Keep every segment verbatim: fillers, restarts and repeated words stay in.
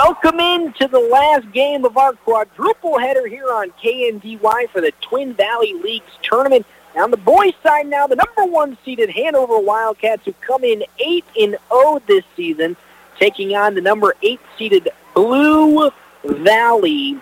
Welcome into the last game of our quadruple header here on K N D Y for the Twin Valley Leagues tournament. On the boys' side now, the number one seeded Hanover Wildcats, who come in eight and oh this season, taking on the number eight seeded Blue Valley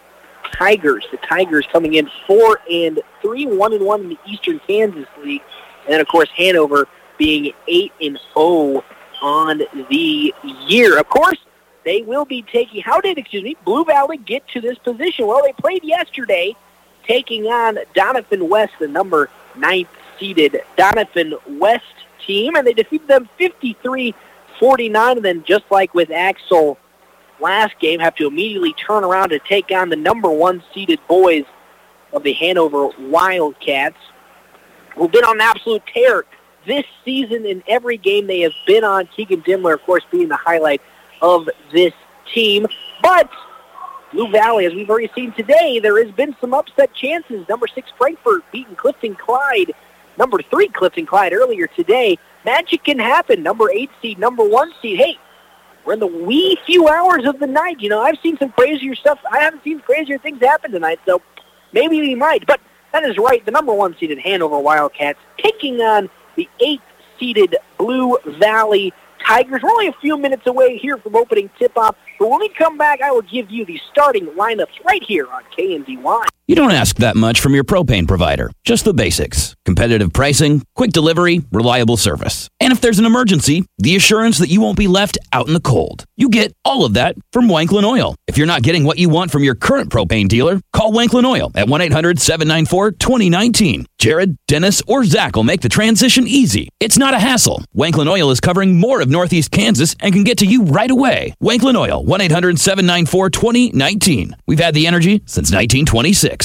Tigers. The Tigers coming in four and three, one and one in the Eastern Kansas League, and then of course Hanover being eight and oh on the year. Of course, they will be taking. How did excuse me Blue Valley get to this position? Well, they played yesterday, taking on Donovan West, the number ninth seeded Donovan West team, and they defeated them fifty-three forty-nine. And then, just like with Axel last game, have to immediately turn around to take on the number one seeded boys of the Hanover Wildcats, who've been on an absolute tear this season in every game they have been on. Keegan Dimmler, of course, being the highlight of this team. But Blue Valley, as we've already seen today, there has been some upset chances. Number six Frankfort beating Clifton Clyde. Number three Clifton Clyde earlier today. Magic can happen. Number eight seed, number one seed. Hey, we're in the wee few hours of the night. You know, I've seen some crazier stuff. I haven't seen crazier things happen tonight, so maybe we might. But that is right. The number one seeded Hanover Wildcats taking on the eighth seeded Blue Valley Tigers. We're only a few minutes away here from opening tip-off, but when we come back, I will give you the starting lineups right here on K N D Y. You don't ask that much from your propane provider. Just the basics. Competitive pricing, quick delivery, reliable service. And if there's an emergency, the assurance that you won't be left out in the cold. You get all of that from Wanklin Oil. If you're not getting what you want from your current propane dealer, call Wanklin Oil at one eight hundred seven nine four two zero one nine. Jared, Dennis, or Zach will make the transition easy. It's not a hassle. Wanklin Oil is covering more of Northeast Kansas and can get to you right away. Wanklin Oil, one eight hundred seven nine four two zero one nine. We've had the energy since nineteen twenty-six.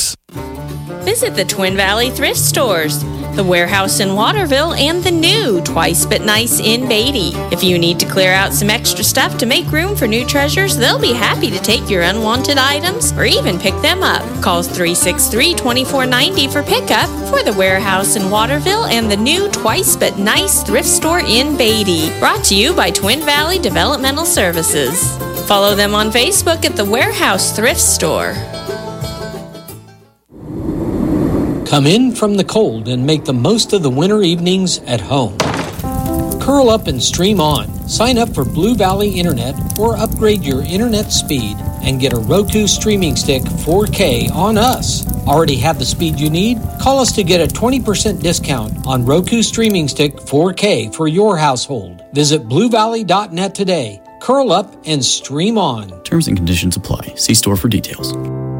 Visit the Twin Valley Thrift Stores, the Warehouse in Waterville, and the new Twice But Nice in Beatty. If you need to clear out some extra stuff to make room for new treasures, they'll be happy to take your unwanted items or even pick them up. Call three six three, two four nine zero for pickup for the Warehouse in Waterville and the new Twice But Nice Thrift Store in Beatty. Brought to you by Twin Valley Developmental Services. Follow them on Facebook at the Warehouse Thrift Store. Come in from the cold and make the most of the winter evenings at home. Curl up and stream on. Sign up for Blue Valley Internet or upgrade your internet speed and get a Roku streaming stick four K on us. Already have the speed you need? Call us to get a twenty percent discount on Roku streaming stick four K for your household. Visit blue valley dot net today. Curl up and stream on. Terms and conditions apply. See store for details.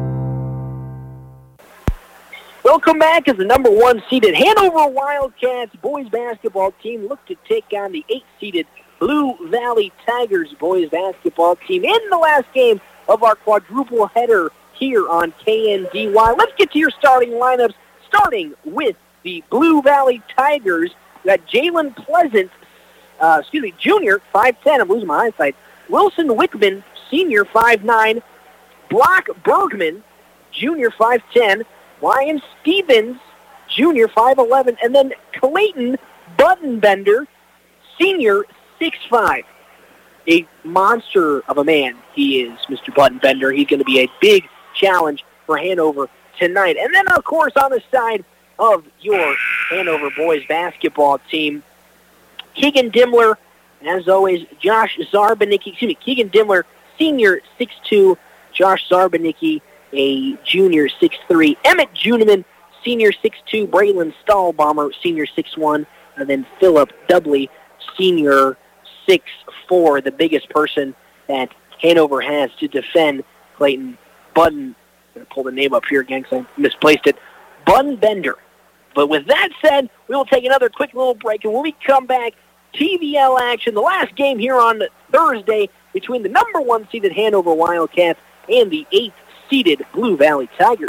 Welcome back as the number one seeded Hanover Wildcats boys basketball team look to take on the eight seeded Blue Valley Tigers boys basketball team in the last game of our quadruple header here on K N D Y. Let's get to your starting lineups, starting with the Blue Valley Tigers. We got Jalen Pleasant, uh, excuse me, junior, five ten, I'm losing my eyesight. Wilson Wickman, senior, five nine. Brock Bergman, junior, five ten. Ryan Stevens, junior, five eleven, and then Clayton Buttonbender, senior, six five. A monster of a man he is, Mister Buttonbender. He's going to be a big challenge for Hanover tonight. And then, of course, on the side of your Hanover boys basketball team, Keegan Dimmler, and as always, Josh Zarbanicki, excuse me, Keegan Dimmler, senior, six two, Josh Zarbanicki, a junior, six three. Emmett Juniman, senior, six two. Braylon Stahlbomber, senior, six one. And then Philip Dudley, senior, six four, the biggest person that Hanover has to defend Clayton Button. I'm going to pull the name up here again because I misplaced it. Buttonbender. But with that said, we will take another quick little break, and when we come back, T V L action, the last game here on Thursday between the number one seeded Hanover Wildcats and the eighth seeded Blue Valley Tigers. Bat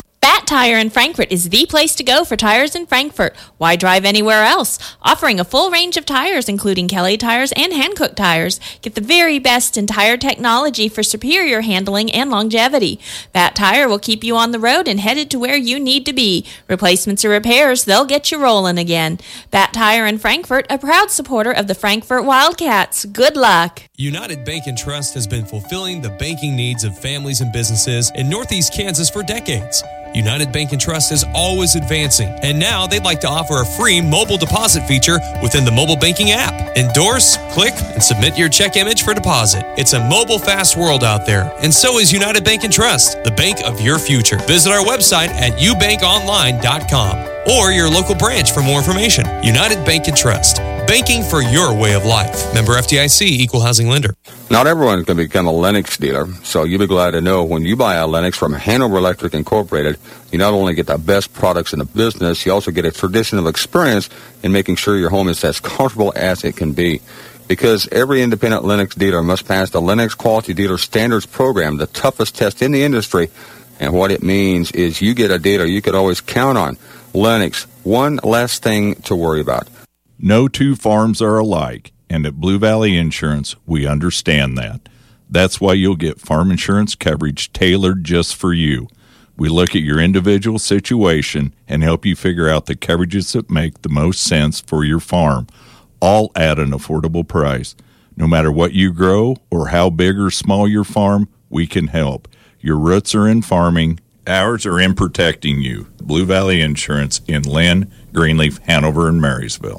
Bat Tire in Frankfort is the place to go for tires in Frankfort. Why drive anywhere else? Offering a full range of tires, including Kelly tires and Hankook tires. Get the very best in tire technology for superior handling and longevity. Bat Tire will keep you on the road and headed to where you need to be. Replacements or repairs, they'll get you rolling again. Bat Tire in Frankfort, a proud supporter of the Frankfort Wildcats. Good luck. United Bank and Trust has been fulfilling the banking needs of families and businesses in Northeast Kansas for decades. United Bank and Trust is always advancing, and now they'd like to offer a free mobile deposit feature within the mobile banking app. Endorse, click, and submit your check image for deposit. It's a mobile fast world out there, and so is United Bank and Trust, the bank of your future. Visit our website at u bank online dot com or your local branch for more information. United Bank and Trust, banking for your way of life. Member F D I C, Equal Housing Lender. Not everyone can become a Lennox dealer, so you'll be glad to know when you buy a Lennox from Hanover Electric Incorporated, you not only get the best products in the business, you also get a traditional experience in making sure your home is as comfortable as it can be. Because every independent Lennox dealer must pass the Lennox Quality Dealer Standards Program, the toughest test in the industry. And what it means is you get a dealer you could always count on. Lennox, one less thing to worry about. No two farms are alike, and at Blue Valley Insurance, we understand that. That's why you'll get farm insurance coverage tailored just for you. We look at your individual situation and help you figure out the coverages that make the most sense for your farm, all at an affordable price. No matter what you grow or how big or small your farm, we can help. Your roots are in farming. Ours are in protecting you. Blue Valley Insurance in Lynn, Greenleaf, Hanover, and Marysville.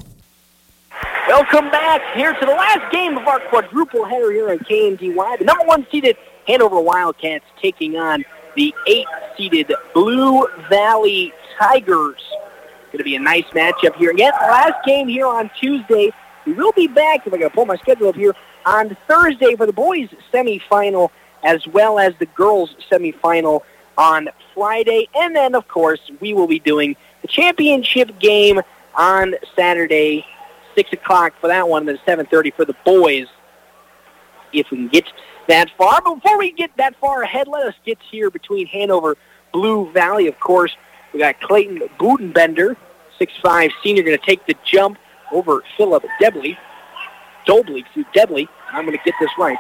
Welcome back here to the last game of our quadruple header here on K N D Y. The number one seeded Hanover Wildcats taking on the eight seeded Blue Valley Tigers. Going to be a nice matchup here. Again, last game here on Tuesday. We will be back, if I can pull my schedule up here, on Thursday for the boys' semifinal as well as the girls' semifinal on Friday. And then, of course, we will be doing the championship game on Saturday, six o'clock for that one, and then seven thirty for the boys, if we can get that far. But before we get that far ahead, let us get here between Hanover, Blue Valley. Of course, we got Clayton Budenbender, six five senior, going to take the jump over Philip Debley. Dobley, excuse Debley. I'm going to get this right.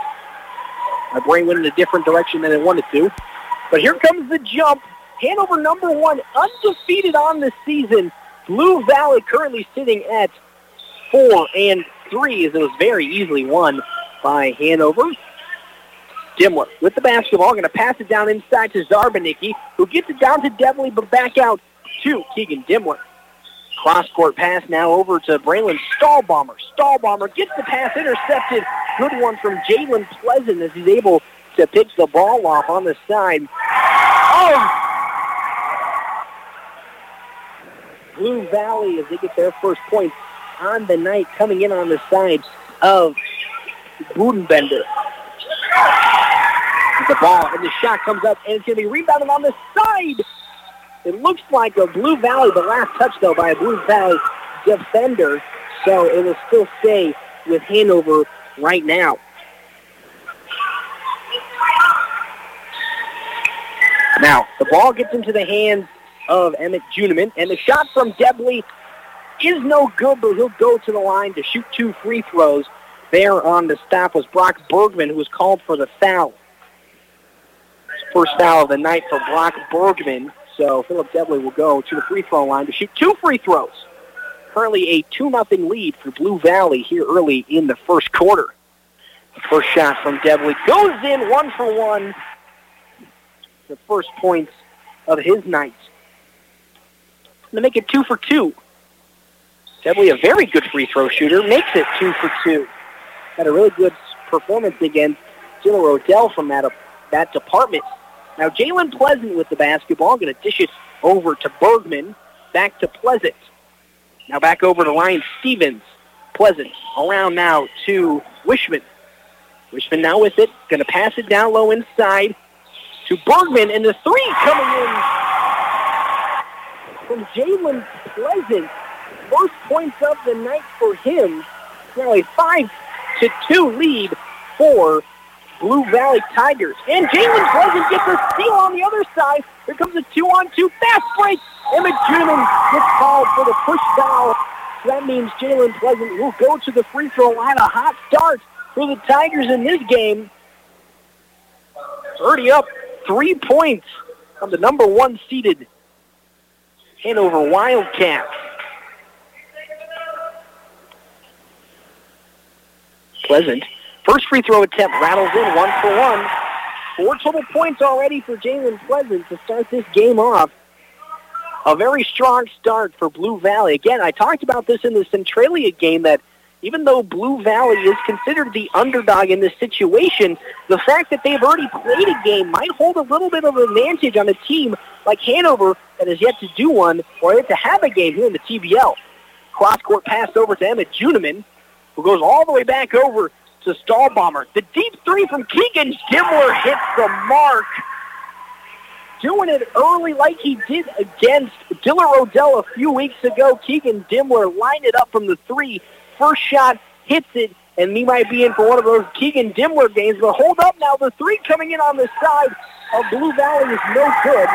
My brain went in a different direction than it wanted to. But here comes the jump. Hanover number one, undefeated on the season. Blue Valley currently sitting at four and three, as it was very easily won by Hanover. Dimler with the basketball, going to pass it down inside to Zarbanicki, who gets it down to Debley, but back out to Keegan Dimler. Cross-court pass now over to Braylon Stahlbomber. Stahlbomber gets the pass intercepted. Good one from Jalen Pleasant as he's able to pick the ball off on the side. Oh! Blue Valley, as they get their first point on the night, coming in on the side of Budenbender. The ball, and the shot comes up, and it's going to be rebounded on the side. It looks like a Blue Valley, the last touch, though, by a Blue Valley defender, so it will still stay with Hanover right now. Now, the ball gets into the hands of Emmett Juniman, and the shot from Debley is no good, but he'll go to the line to shoot two free throws. There on the stop was Brock Bergman, who was called for the foul. First foul of the night for Brock Bergman. So Philip Debley will go to the free throw line to shoot two free throws. Currently a two nothing lead for Blue Valley here early in the first quarter. The first shot from Debley goes in one for one. The first points of his night. Going to make it two for two. Debley, a very good free throw shooter, makes it two for two. Had a really good performance against Diller Odell from that, uh, that department. Now Jalen Pleasant with the basketball, going to dish it over to Bergman. Back to Pleasant. Now back over to Ryan Stevens. Pleasant around now to Wishman. Wishman now with it, going to pass it down low inside to Bergman, and the three coming in from Jalen Pleasant. First points of the night for him. Now a five to two lead for Blue Valley Tigers. And Jalen Pleasant gets a steal on the other side. Here comes a two-on-two fast break. Emmett Juneman gets called for the push foul. So that means Jalen Pleasant will go to the free throw line. A hot start for the Tigers in this game. Already up three points on the number one seeded Hanover Wildcats. Pleasant. First free throw attempt rattles in, one for one. Four total points already for Jalen Pleasant to start this game off. A very strong start for Blue Valley. Again, I talked about this in the Centralia game that even though Blue Valley is considered the underdog in this situation, the fact that they've already played a game might hold a little bit of an advantage on a team like Hanover that has yet to do one or yet to have a game here in the T B L. Cross-court pass over to Emmett Juneman, who goes all the way back over to Stahlbomber. The deep three from Keegan Dimmler hits the mark. Doing it early like he did against Diller Odell a few weeks ago. Keegan Dimmler lined it up from the three. First shot, hits it, and he might be in for one of those Keegan Dimmler games. But hold up now, the three coming in on the side of Blue Valley is no good.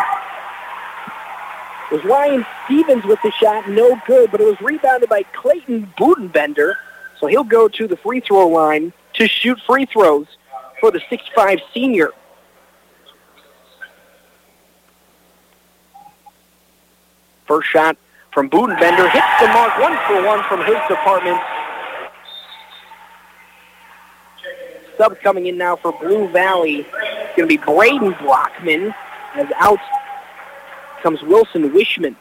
It was Ryan Stevens with the shot, no good, but it was rebounded by Clayton Budenbender. So he'll go to the free throw line to shoot free throws for the six five senior. First shot from Budenbender hits the mark, one for one from his department. Sub coming in now for Blue Valley. It's going to be Braden Blockman, as out comes Wilson Wishman.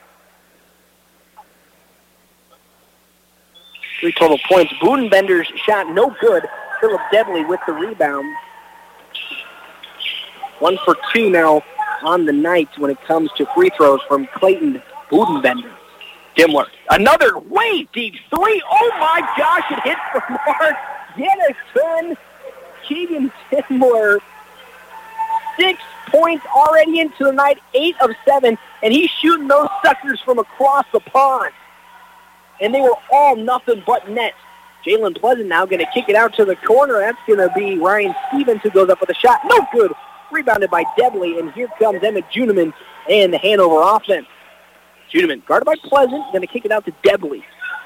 Three total points. Budenbender's shot no good. Philip Devley with the rebound. One for two now on the night when it comes to free throws from Clayton Budenbender. Dimmler. Another way deep three. Oh my gosh, it hits the mark. Yet again, Keegan Dimmler. Six points already into the night, eight of seven, and he's shooting those suckers from across the pond. And they were all nothing but net. Jalen Pleasant now going to kick it out to the corner. That's going to be Ryan Stevens who goes up with a shot. No good. Rebounded by Devley, and here comes Emmett Juneman and the Hanover offense. Juneman guarded by Pleasant, going to kick it out to Devley.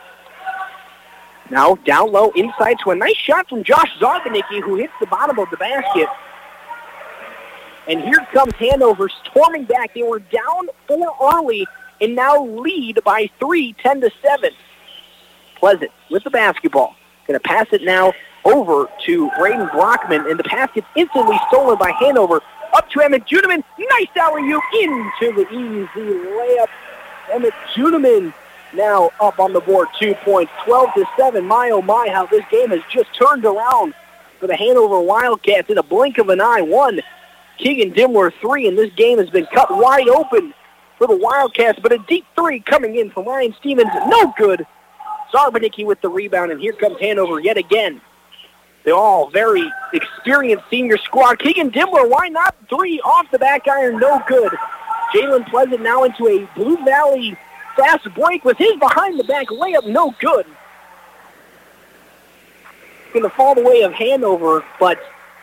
Now down low inside to a nice shot from Josh Zarbanicki, who hits the bottom of the basket. And here comes Hanover storming back. They were down four early and now lead by three, ten to seven. Pleasant with the basketball. Going to pass it now over to Braden Blockman, and the pass gets instantly stolen by Hanover. Up to Emmett Juneman. Nice alley-oop into the easy layup. Emmett Juneman now up on the board, two points, twelve to seven. My, oh my, how this game has just turned around for the Hanover Wildcats in a blink of an eye. One, Keegan Dimmler, three, and this game has been cut wide open for the Wildcats, but a deep three coming in from Ryan Stevens, no good. Zarbanicki with the rebound, and here comes Hanover yet again. They're all very experienced senior squad. Keegan Dimmler, why not? Three off the back iron, no good. Jalen Pleasant now into a Blue Valley fast break with his behind-the-back layup, no good. Going to fall the way of Hanover, but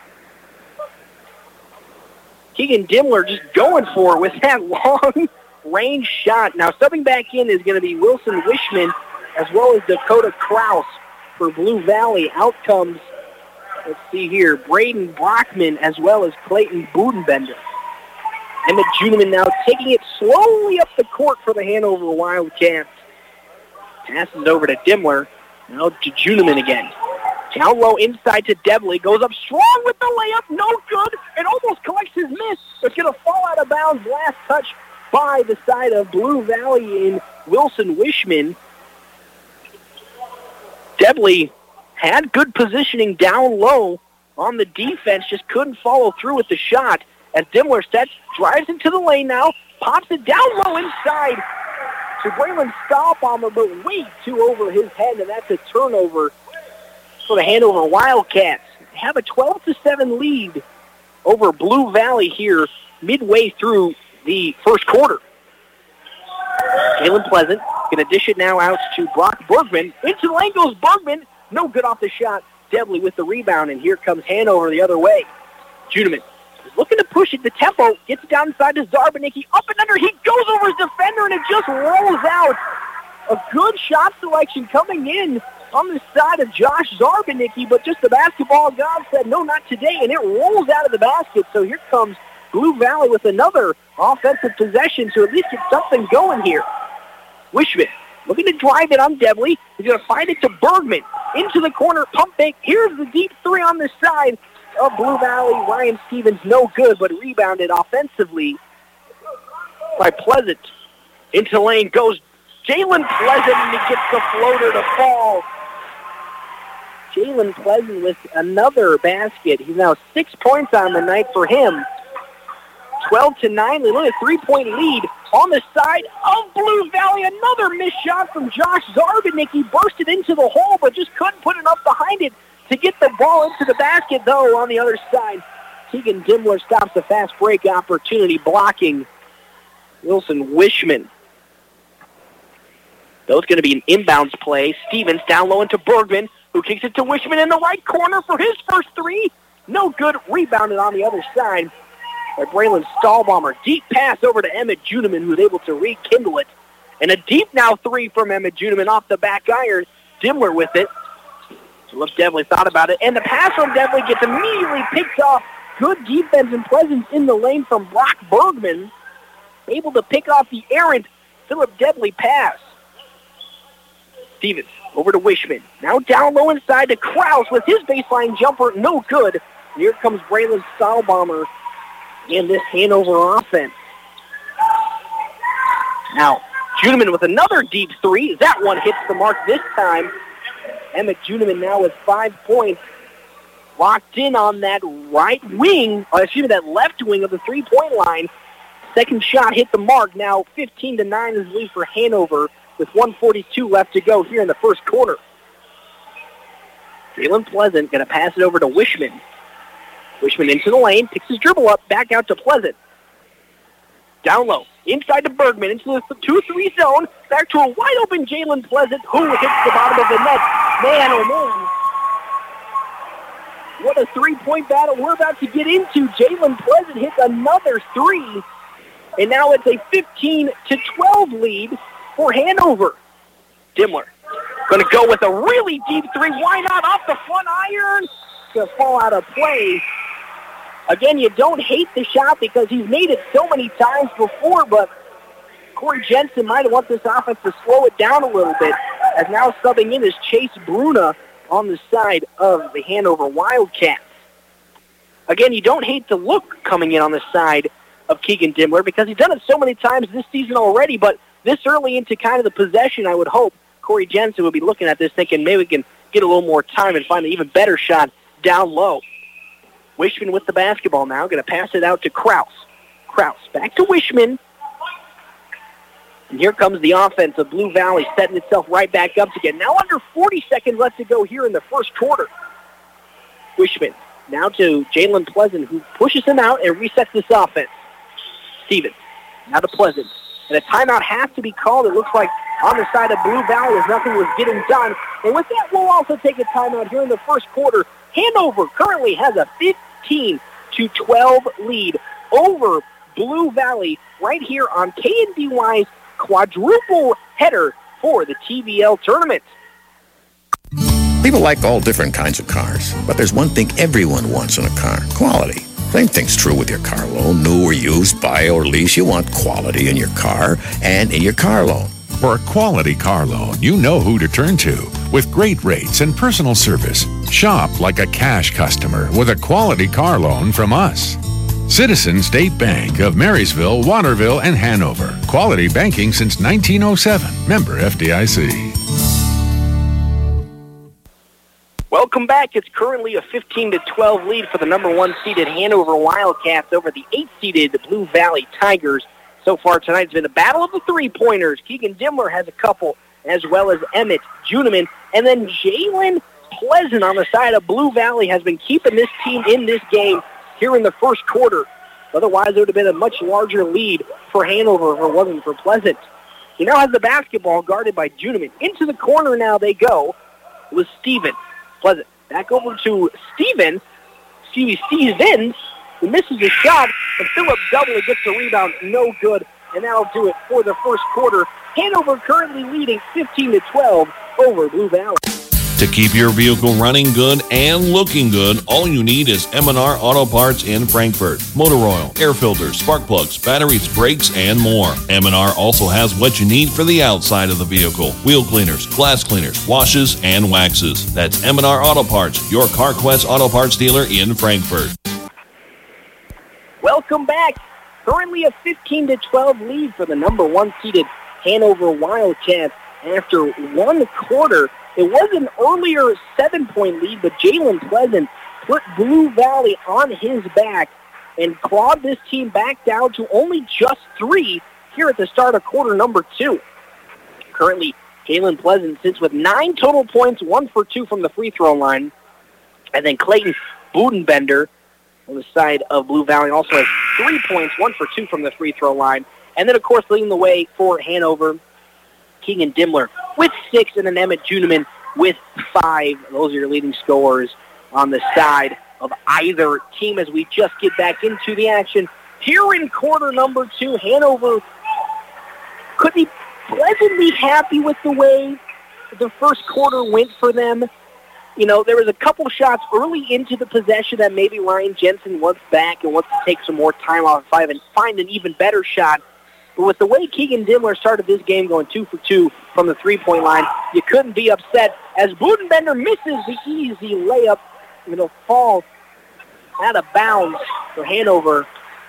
Keegan Dimmler just going for it with that long range shot. Now subbing back in is going to be Wilson Wishman as well as Dakota Kraus for Blue Valley. Out comes, let's see here, Braden Blockman as well as Clayton Budenbender. Emmett Juneman now taking it slowly up the court for the Hanover Wildcats. Passes it over to Dimmler. Now to Juneman again. Down low inside to Devley. Goes up strong with the layup. No good. And almost collects his miss. It's going to fall out of bounds. Last touch by the side of Blue Valley in Wilson Wishman. Devley had good positioning down low on the defense. Just couldn't follow through with the shot. As Dimmler sets, drives into the lane now. Pops it down low inside to Braylon Stahlbomber, but way too over his head. And that's a turnover for the Hanover Wildcats. They have a twelve to seven lead over Blue Valley here midway through the first quarter. Jalen Pleasant going to dish it now out to Brock Bergman. Into the lane goes Bergman. No good off the shot. Devley with the rebound, and here comes Hanover the other way. Juneman is looking to push it. The tempo gets it down inside to Zarbanicki. Up and under. He goes over his defender, and it just rolls out. A good shot selection coming in on the side of Josh Zarbanicki, but just the basketball god said, no, not today, and it rolls out of the basket. So here comes Blue Valley with another offensive possession to at least get something going here. Wishman looking to drive it on Devley. He's going to find it to Bergman. Into the corner, pump fake. Here's the deep three on the side of Blue Valley. Ryan Stevens, no good, but rebounded offensively by Pleasant. Into lane goes Jalen Pleasant, and he gets the floater to fall. Jalen Pleasant with another basket. He's now six points on the night for him. twelve to nine, they look at a three-point lead on the side of Blue Valley. Another missed shot from Josh Zarbanicki. Bursted into the hole, but just couldn't put enough behind it to get the ball into the basket, though, on the other side. Keegan Dimmler stops the fast break opportunity, blocking Wilson Wishman. That's going to be an inbounds play. Stevens down low into Bergman, who kicks it to Wishman in the right corner for his first three. No good. Rebounded on the other side by Braylon Stahlbomber. Deep pass over to Emmett Juneman, who's able to rekindle it. And a deep now three from Emmett Juneman off the back iron. Dimmler with it. Philip Devley thought about it. And the pass from Devley gets immediately picked off. Good defense and presence in the lane from Brock Bergman. Able to pick off the errant Philip Devley pass. Stevens over to Wishman. Now down low inside to Krause with his baseline jumper. No good. And here comes Braylon Stahlbomber in this Hanover offense. Now, Juneman with another deep three. That one hits the mark this time. Emmett Juneman now with five points. Locked in on that right wing, or excuse me, that left wing of the three-point line. Second shot hit the mark. Now fifteen to nine is the lead for Hanover with one forty-two left to go here in the first quarter. Jalen Pleasant going to pass it over to Wishman. Wishman into the lane, picks his dribble up, back out to Pleasant. Down low, inside to Bergman, into the two three zone, back to a wide-open Jalen Pleasant, who hits the bottom of the net. Man, oh man. What a three-point battle we're about to get into. Jalen Pleasant hits another three, and now it's a fifteen to twelve lead for Hanover. Dimmler going to go with a really deep three. Why not? Off the front iron. Going to fall out of play. Again, you don't hate the shot because he's made it so many times before, but Corey Jensen might want this offense to slow it down a little bit, as now subbing in is Chase Bruna on the side of the Hanover Wildcats. Again, you don't hate the look coming in on the side of Keegan Dimmler because he's done it so many times this season already, but this early into kind of the possession, I would hope Corey Jensen would be looking at this thinking maybe we can get a little more time and find an even better shot down low. Wishman with the basketball now, going to pass it out to Krause. Krause back to Wishman. And here comes the offense of Blue Valley setting itself right back up again. Now under forty seconds left to go here in the first quarter. Wishman now to Jalen Pleasant, who pushes him out and resets this offense. Stevens now to Pleasant. And a timeout has to be called. It looks like on the side of Blue Valley as nothing was getting done. And with that, we'll also take a timeout here in the first quarter. Hanover currently has a fifteen to twelve lead over Blue Valley right here on K N D Y's quadruple header for the T V L tournament. People like all different kinds of cars, but there's one thing everyone wants in a car: quality. Same thing's true with your car loan, new or used, buy or lease. You want quality in your car and in your car loan. For a quality car loan, you know who to turn to. With great rates and personal service, shop like a cash customer with a quality car loan from us. Citizen State Bank of Marysville, Waterville, and Hanover. Quality banking since nineteen oh seven. Member F D I C. Welcome back. It's currently a fifteen to twelve lead for the number one seeded Hanover Wildcats over the eight seeded Blue Valley Tigers. So far tonight it's been a battle of the three-pointers. Keegan Dimmler has a couple, as well as Emmett Juneman. And then Jalen Pleasant on the side of Blue Valley has been keeping this team in this game here in the first quarter. Otherwise, it would have been a much larger lead for Hanover if it wasn't for Pleasant. He now has the basketball guarded by Juneman. Into the corner now they go with Steven. Pleasant back over to Steven. Stevie Stevens. who misses a shot, and Philip Doubly gets the rebound, no good, and that'll do it for the first quarter. Hanover currently leading fifteen to twelve over Blue Valley. To keep your vehicle running good and looking good, all you need is M and R Auto Parts in Frankfort. Motor oil, air filters, spark plugs, batteries, brakes, and more. M and R also has what you need for the outside of the vehicle. Wheel cleaners, glass cleaners, washes, and waxes. That's M and R Auto Parts, your CarQuest Auto Parts dealer in Frankfort. Welcome back. Currently a fifteen to twelve lead for the number one seeded Hanover Wildcats after one quarter. It was an earlier seven-point lead, but Jalen Pleasant put Blue Valley on his back and clawed this team back down to only just three here at the start of quarter number two. Currently, Jalen Pleasant sits with nine total points, one for two from the free throw line. And then Clayton Budenbender on the side of Blue Valley also has three points, one for two from the free throw line. And then, of course, leading the way for Hanover, Keegan Dimmler with six, and then Emmett Juneman with five. Those are your leading scorers on the side of either team as we just get back into the action. Here in quarter number two, Hanover could be pleasantly happy with the way the first quarter went for them. You know, there was a couple shots early into the possession that maybe Ryan Jensen wants back and wants to take some more time off five and find an even better shot. But with the way Keegan Dimmler started this game going two for two from the three-point line, you couldn't be upset as Budenbender misses the easy layup. It'll fall out of bounds for Hanover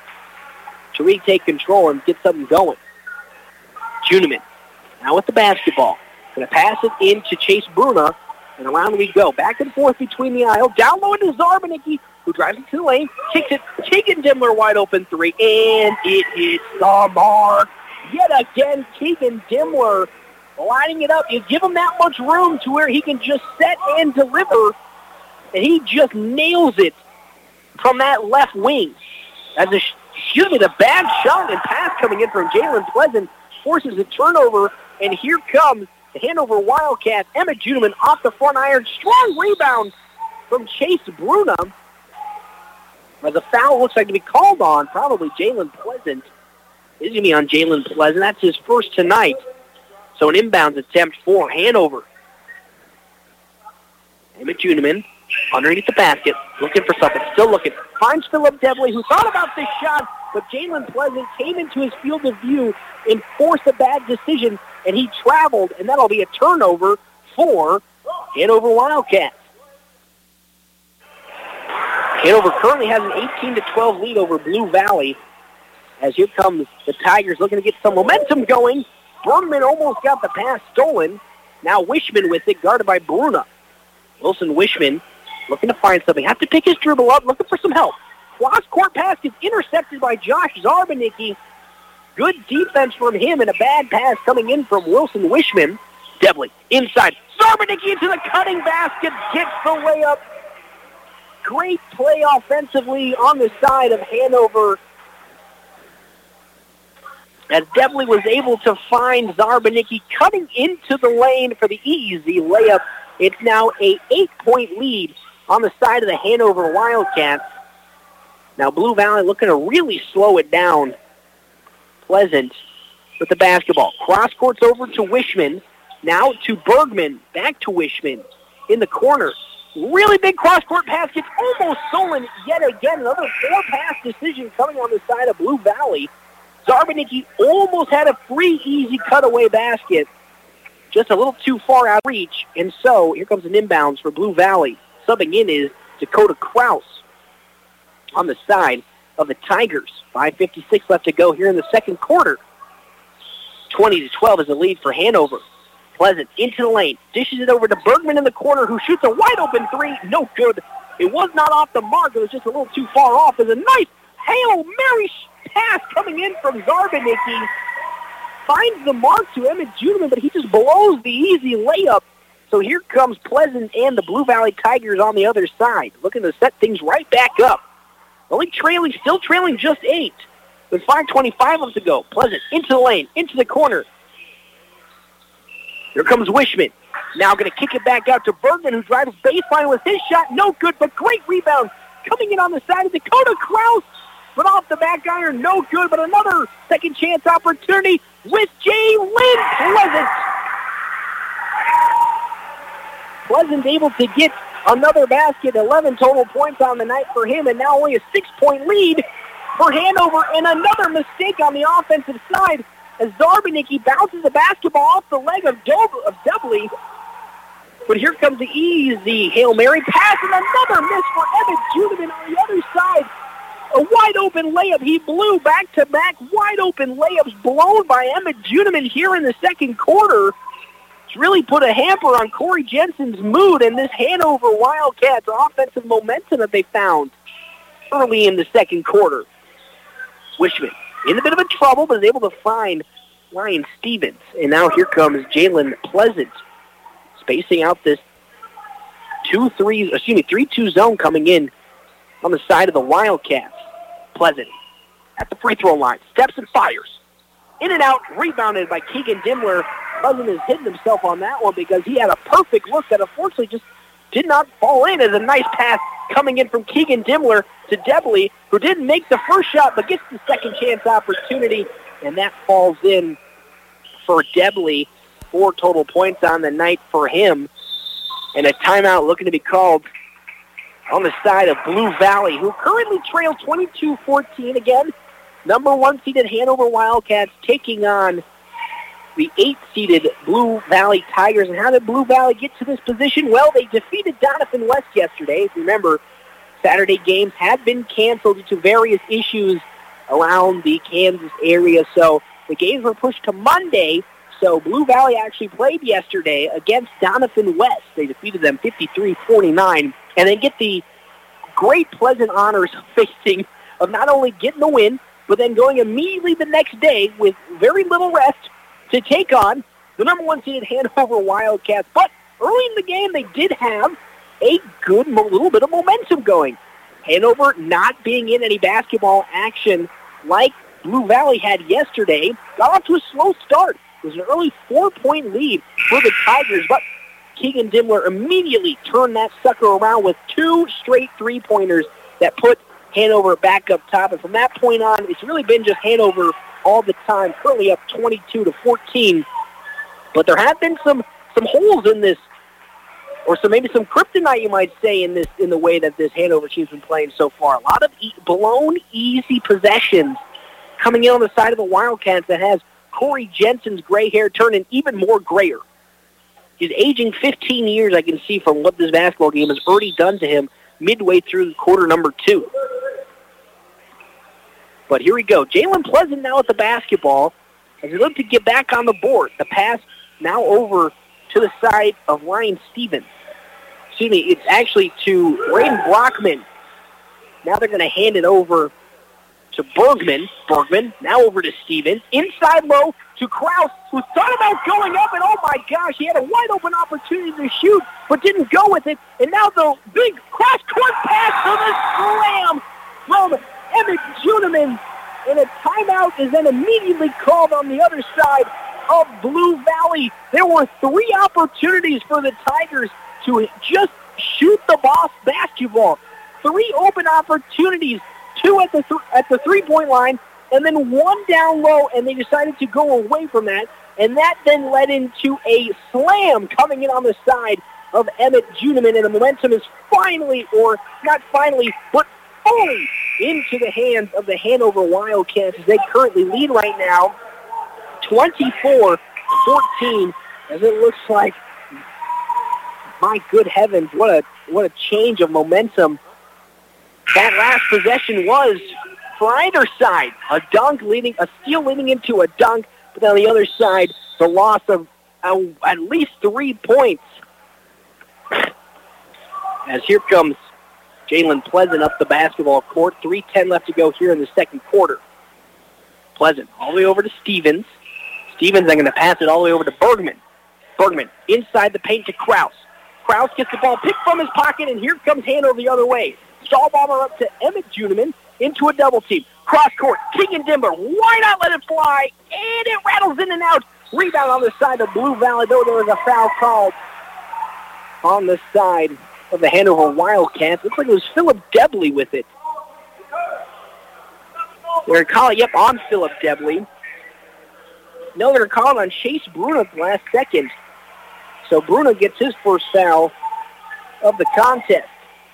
to retake control and get something going. Juneman now with the basketball. Going to pass it in to Chase Bruna, and around we go. Back and forth between the aisle. Down low into Zarbanicki, who drives into the lane, kicks it. Keegan Dimmler wide open three, and it hits the mark. Yet again, Keegan Dimmler lining it up. You give him that much room to where he can just set and deliver, and he just nails it from that left wing. As a, excuse me, the bad shot and pass coming in from Jalen Pleasant forces a turnover, and here comes the Hanover Wildcats. Emmett Juneman off the front iron. Strong rebound from Chase Bruna. As a foul looks like to be called on, probably Jalen Pleasant. It's going to be on Jalen Pleasant. That's his first tonight. So an inbounds attempt for Hanover. Emmett Juneman underneath the basket, looking for something, still looking. Finds Philip Devley, who thought about this shot, but Jalen Pleasant came into his field of view and forced a bad decision, and he traveled, and that'll be a turnover for Hanover Wildcats. Hanover currently has an eighteen to twelve lead over Blue Valley. As here comes the Tigers looking to get some momentum going. Bergman almost got the pass stolen. Now Wishman with it, guarded by Bruna. Wilson Wishman looking to find something. Have to pick his dribble up, looking for some help. Cross-court pass gets intercepted by Josh Zarbanicki. Good defense from him, and a bad pass coming in from Wilson Wishman. Devley inside. Zarbanicki into the cutting basket, gets the layup. Great play offensively on the side of Hanover, as Devley was able to find Zarbanicki cutting into the lane for the easy layup. It's now a eight-point lead on the side of the Hanover Wildcats. Now Blue Valley looking to really slow it down. Pleasant with the basketball. Cross courts over to Wishman. Now to Bergman. Back to Wishman in the corner. Really big cross-court pass gets almost stolen yet again. Another four-pass decision coming on the side of Blue Valley. Zarbanicki almost had a free, easy cutaway basket. Just a little too far out of reach. And so here comes an inbounds for Blue Valley. Subbing in is Dakota Kraus on the side of the Tigers. five fifty-six left to go here in the second quarter. twenty to twelve is the lead for Hanover. Pleasant into the lane. Dishes it over to Bergman in the corner, who shoots a wide-open three. No good. It was not off the mark. It was just a little too far off. There's a nice Hail Mary pass coming in from Zarbanicki. Finds the mark to Emmett Juneman, but he just blows the easy layup. So here comes Pleasant and the Blue Valley Tigers on the other side, looking to set things right back up. Only trailing, still trailing just eight. With five twenty-five left to go. Pleasant into the lane, into the corner. Here comes Wishman. Now going to kick it back out to Bergman, who drives baseline with his shot. No good, but great rebound coming in on the side of Dakota Kraus, but off the back iron, no good, but another second chance opportunity with Jalen Pleasant. Pleasant able to get another basket, eleven total points on the night for him, and now only a six-point lead for Hanover, and another mistake on the offensive side as Zarbanicki bounces the basketball off the leg of, Do- of Dudley. But here comes the easy Hail Mary pass, and another miss for Emmett Judeman on the other side. A wide-open layup. He blew back-to-back wide-open layups blown by Emmett Judeman here in the second quarter. It's really put a hamper on Corey Jensen's mood and this Hanover Wildcats offensive momentum that they found early in the second quarter. Wishman in a bit of a trouble, but is able to find Ryan Stevens. And now here comes Jalen Pleasant, spacing out this two three, excuse me, three two zone coming in on the side of the Wildcats. Pleasant at the free throw line, steps and fires. In and out, rebounded by Keegan Dimmler. Pleasant has hidden himself on that one because he had a perfect look that unfortunately just did not fall in, as a nice pass coming in from Keegan Dimmler to Debley, who didn't make the first shot but gets the second chance opportunity, and that falls in for Debley. Four total points on the night for him, and a timeout looking to be called on the side of Blue Valley, who currently trail twenty-two fourteen again. Number one seeded Hanover Wildcats taking on the eight-seeded Blue Valley Tigers. And how did Blue Valley get to this position? Well, they defeated Doniphan West yesterday. If you remember, Saturday games had been canceled due to various issues around the Kansas area, so the games were pushed to Monday. So Blue Valley actually played yesterday against Doniphan West. They defeated them fifty-three forty-nine, and then get the great pleasant honors of facing of not only getting the win, but then going immediately the next day with very little rest to take on the number one seeded Hanover Wildcats. But early in the game, they did have a good mo- little bit of momentum going. Hanover not being in any basketball action like Blue Valley had yesterday, got off to a slow start. It was an early four-point lead for the Tigers, but Keegan Dimmler immediately turned that sucker around with two straight three-pointers that put Hanover back up top. And from that point on, it's really been just Hanover all the time, currently up twenty-two to fourteen. But there have been some some holes in this, or some maybe some kryptonite, you might say, in this in the way that this Hanover team's been playing so far. A lot of e- blown, easy possessions coming in on the side of the Wildcats that has Corey Jensen's gray hair turning even more grayer. He's aging fifteen years, I can see, from what this basketball game has already done to him midway through quarter number two. But here we go. Jalen Pleasant now at the basketball as he look to get back on the board. The pass now over to the side of Ryan Stevens. Excuse me, it's actually to Braden Brockman. Now they're going to hand it over to Bergman. Bergman now over to Stevens. Inside low to Kraus, who thought about going up, and oh my gosh, he had a wide open opportunity to shoot, but didn't go with it. And now the big cross-court pass to the slam from Emmett Juneman, and a timeout is then immediately called on the other side of Blue Valley. There were three opportunities for the Tigers to just shoot the boss basketball. Three open opportunities, two at the th- at the three-point line, and then one down low, and they decided to go away from that, and that then led into a slam coming in on the side of Emmett Juneman, and the momentum is finally, or not finally, but fully into the hands of the Hanover Wildcats as they currently lead right now twenty-four fourteen, as it looks like, my good heavens, what a what a change of momentum that last possession was for either side. A dunk leading, a steal leading into a dunk, but on the other side, the loss of uh, at least three points. As here comes Jalen Pleasant up the basketball court. three ten left to go here in the second quarter. Pleasant all the way over to Stevens. Stevens then going to pass it all the way over to Bergman. Bergman inside the paint to Kraus. Kraus gets the ball picked from his pocket, and here comes Hanover the other way. Stahlbomber up to Emmett Juneman into a double team. Cross court, Keegan Dimmler. Why not let it fly? And it rattles in and out. Rebound on the side of Blue Valley, though there was a foul called on the side of the Hanover Wildcats. Looks like it was Philip Debley with it. They're calling, yep, on Philip Debley. No, they're calling on Chase Bruno at the last second. So Bruno gets his first foul of the contest.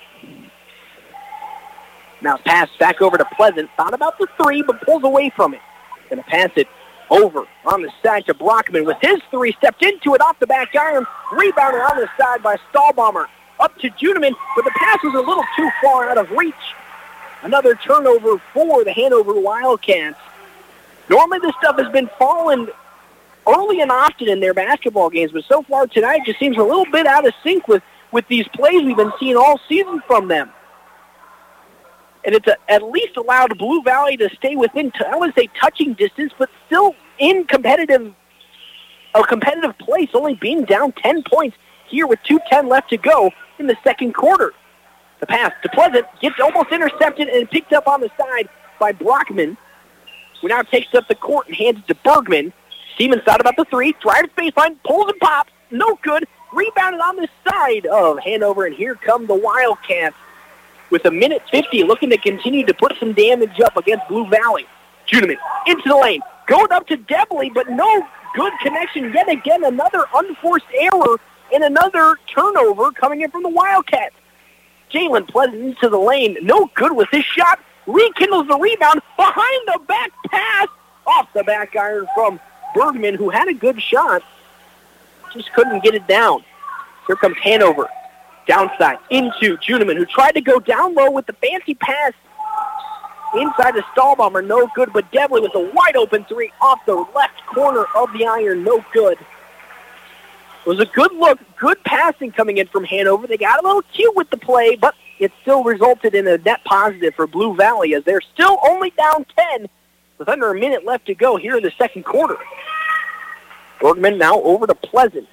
Now pass back over to Pleasant. Thought about the three, but pulls away from it. Going to pass it over on the side to Brockman with his three. Stepped into it off the back iron. Rebounded on the side by Stahlbomber. Up to Juneman, but the pass was a little too far out of reach. Another turnover for the Hanover Wildcats. Normally this stuff has been falling early and often in their basketball games, but so far tonight just seems a little bit out of sync with, with these plays we've been seeing all season from them. And it's a, at least allowed Blue Valley to stay within, I wouldn't say touching distance, but still in competitive, a competitive place, only being down ten points here with two ten left to go in the second quarter. The pass to Pleasant gets almost intercepted and picked up on the side by Brockman, who now takes up the court and hands it to Bergman. Stevens thought about the three, drives baseline, pulls and pops, no good, rebounded on the side of Hanover, and here come the Wildcats with a minute fifty, looking to continue to put some damage up against Blue Valley. Juneman into the lane, going up to Debley, but no good connection. Yet again, another unforced error and another turnover coming in from the Wildcats. Jalen Pleasant into the lane, no good with his shot, rekindles the rebound, behind the back pass, off the back iron from Bergman, who had a good shot, just couldn't get it down. Here comes Hanover. Downside into Juneman, who tried to go down low with the fancy pass inside the Stahlbomber, no good, but Debley with a wide open three off the left corner of the iron, no good. It was a good look, good passing coming in from Hanover. They got a little cute with the play, but it still resulted in a net positive for Blue Valley as they're still only down ten with under a minute left to go here in the second quarter. Bergman now over to Pleasant.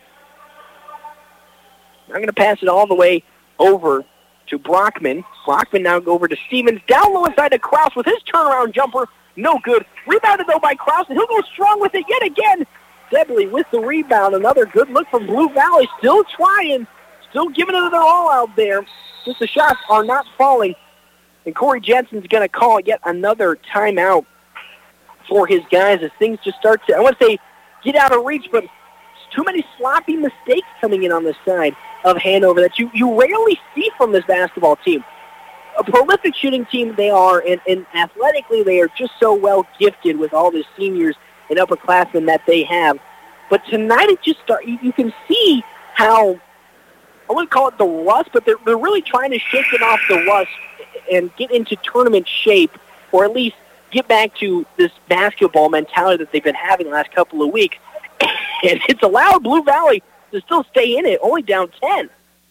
I'm going to pass it all the way over to Brockman. Brockman now go over to Stevens. Down low inside to Krause with his turnaround jumper. No good. Rebounded, though, by Krause, and he'll go strong with it yet again. Debley with the rebound. Another good look from Blue Valley. Still trying. Still giving it their all out there. Just the shots are not falling. And Corey Jensen's going to call yet another timeout for his guys as things just start to, I want to say, get out of reach, but too many sloppy mistakes coming in on this side of Hanover that you, you rarely see from this basketball team. A prolific shooting team they are, and, and athletically they are just so well gifted with all the seniors and upperclassmen that they have. But tonight it just start, you, you can see how, I wouldn't call it the rust, but they're, they're really trying to shake it off the rust and get into tournament shape, or at least get back to this basketball mentality that they've been having the last couple of weeks. And it's allowed Blue Valley to still stay in it, only down ten.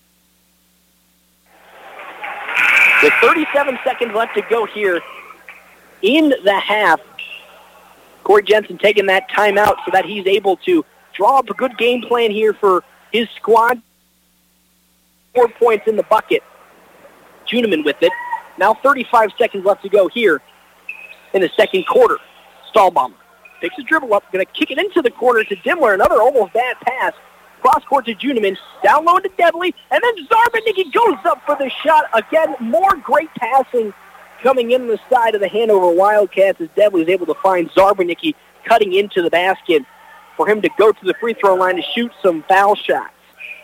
With thirty-seven seconds left to go here in the half, Corey Jensen taking that timeout so that he's able to draw up a good game plan here for his squad. Four points in the bucket. Juneman with it. Now thirty-five seconds left to go here in the second quarter. Stahlbomber takes a dribble up, going to kick it into the corner to Dimmler. Another almost bad pass. Cross court to Juneman. Down low to Debley. And then Zarbanicki goes up for the shot. Again, more great passing coming in the side of the Hanover Wildcats as Debley is able to find Zarbanicki cutting into the basket for him to go to the free throw line to shoot some foul shots.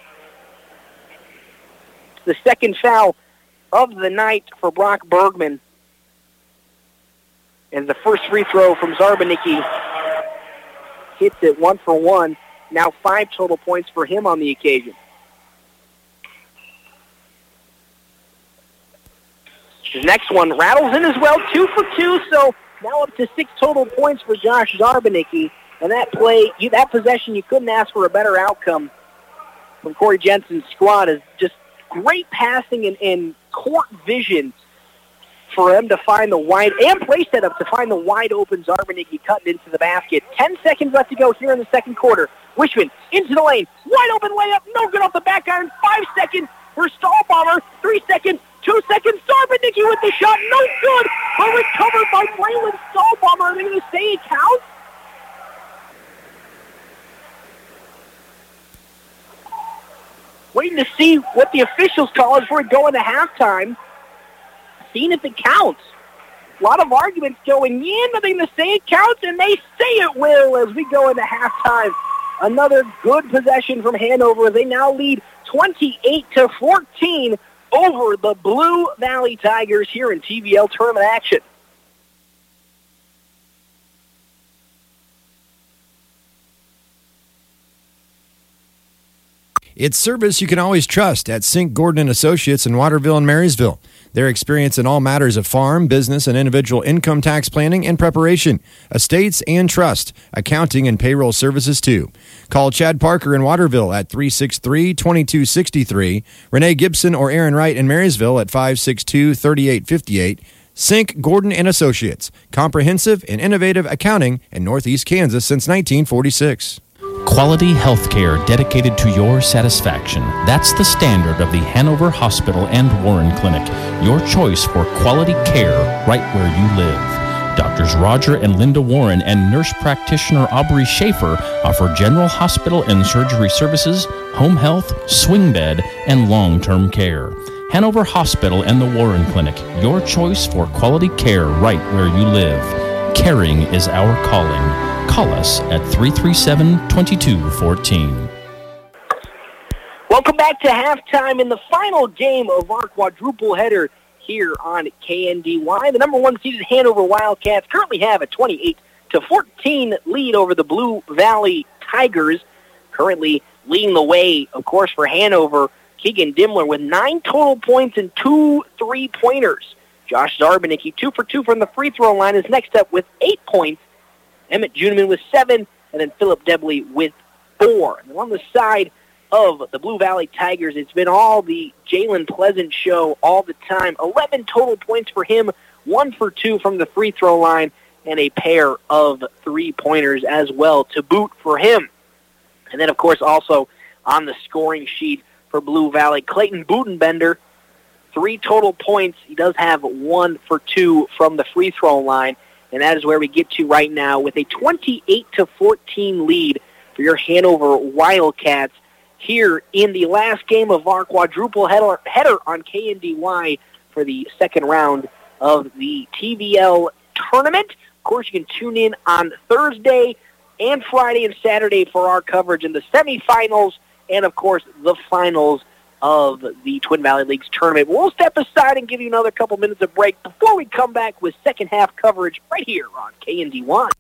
The second foul of the night for Brock Bergman. And the first free throw from Zarbanicki hits it one for one. Now five total points for him on the occasion. The next one rattles in as well, two for two, so now up to six total points for Josh Zarbanicki. And that play, that possession, you couldn't ask for a better outcome from Corey Jensen's squad. Is just great passing and, and court vision for him to find the wide, and play setup to find the wide open Zarbanicki cutting into the basket. Ten seconds left to go here in the second quarter. Wishman into the lane, wide open layup, no good off the back iron. Five seconds for Stahlbomber, three seconds, two seconds. Zarbanicki with the shot, no good, but recovered by Braylon Stahlbomber. Are they going to say it counts? waiting to see what the officials call as we're going to halftime, seeing if it counts. A lot of arguments going in, but they're going to say it counts, and they say it will as we go into halftime. Another good possession from Hanover. They now lead twenty-eight to fourteen over the Blue Valley Tigers here in T V L tournament action. It's service you can always trust at Sink Gordon and Associates in Waterville and Marysville. Their experience in all matters of farm, business, and individual income tax planning and preparation, estates and trust, accounting and payroll services too. Call Chad Parker in Waterville at three six three, two two six three, Renee Gibson or Aaron Wright in Marysville at five six two, three eight five eight. Sink Gordon and Associates, comprehensive and innovative accounting in Northeast Kansas since nineteen forty-six. Quality health care dedicated to your satisfaction. That's the standard of the Hanover Hospital and Warren Clinic. Your choice for quality care right where you live. Doctors Roger and Linda Warren and nurse practitioner Aubrey Schaefer offer general hospital and surgery services, home health, swing bed, and long-term care. Hanover Hospital and the Warren Clinic. Your choice for quality care right where you live. Caring is our calling. Call us at three three seven, two two one four. Welcome back to halftime in the final game of our quadruple header here on K N D Y. The number one seeded Hanover Wildcats currently have a twenty-eight to fourteen lead over the Blue Valley Tigers. Currently leading the way, of course, for Hanover, Keegan Dimmler with nine total points and two three-pointers. Josh Zarbanicki, two for two from the free throw line, is next up with eight points. Emmett Juneman with seven, and then Philip Debley with four. And on the side of the Blue Valley Tigers, it's been all the Jalen Pleasant show all the time. eleven total points for him, one for two from the free throw line, and a pair of three-pointers as well to boot for him. And then, of course, also on the scoring sheet for Blue Valley, Clayton Butenbender, three total points. He does have one for two from the free throw line. And that is where we get to right now with a twenty-eight to fourteen lead for your Hanover Wildcats here in the last game of our quadruple header, header on K N D Y for the second round of the T V L tournament. Of course, you can tune in on Thursday and Friday and Saturday for our coverage in the semifinals and, of course, the finals of the Twin Valley League's tournament. We'll step aside and give you another couple minutes of break before we come back with second half coverage right here on K N D Y.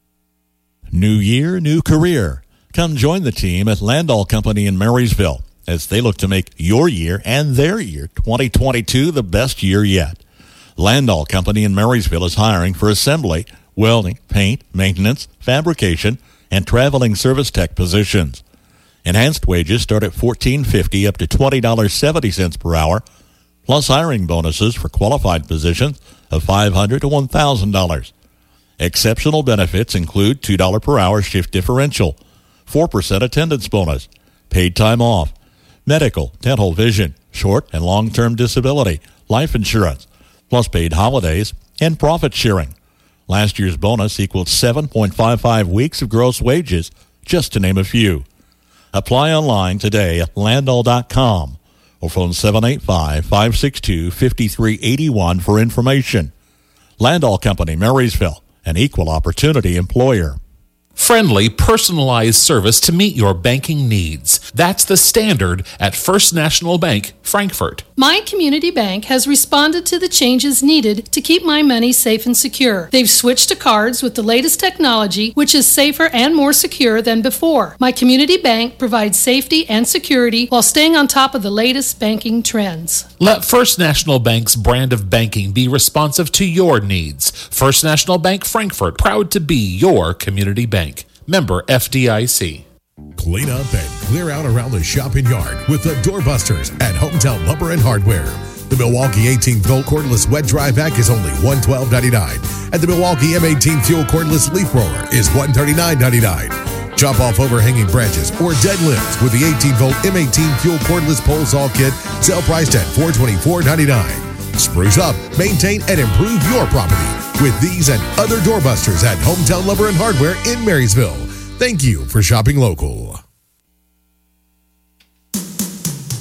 New year, new career. Come join the team at Landall Company in Marysville as they look to make your year and their year twenty twenty-two the best year yet. Landall Company in Marysville is hiring for assembly, welding, paint, maintenance, fabrication, and traveling service tech positions. Enhanced wages start at fourteen fifty up to twenty dollars and seventy cents per hour, plus hiring bonuses for qualified positions of five hundred dollars to one thousand dollars. Exceptional benefits include two dollars per hour shift differential, four percent attendance bonus, paid time off, medical, dental, vision, short and long-term disability, life insurance, plus paid holidays, and profit sharing. Last year's bonus equaled seven point five five weeks of gross wages, just to name a few. Apply online today at landall dot com or phone seven eight five, five six two, five three eight one for information. Landall Company, Marysville, an equal opportunity employer. Friendly, personalized service to meet your banking needs. That's the standard at First National Bank, Frankfort. My community bank has responded to the changes needed to keep my money safe and secure. They've switched to cards with the latest technology, which is safer and more secure than before. My community bank provides safety and security while staying on top of the latest banking trends. Let First National Bank's brand of banking be responsive to your needs. First National Bank, Frankfort, proud to be your community bank. Member F D I C. Clean up and clear out around the shopping yard with the Doorbusters at Hometown Lumber and Hardware. The Milwaukee eighteen volt cordless wet dry vac is only one hundred twelve dollars and ninety-nine cents, and the Milwaukee M eighteen fuel cordless leaf roller is one hundred thirty-nine dollars and ninety-nine cents. Chop off overhanging branches or dead limbs with the eighteen volt M eighteen fuel cordless pole saw kit, sale priced at four hundred twenty-four dollars and ninety-nine cents. Spruce up, maintain, and improve your property with these and other Doorbusters at Hometown Lumber and Hardware in Marysville. Thank you for shopping local.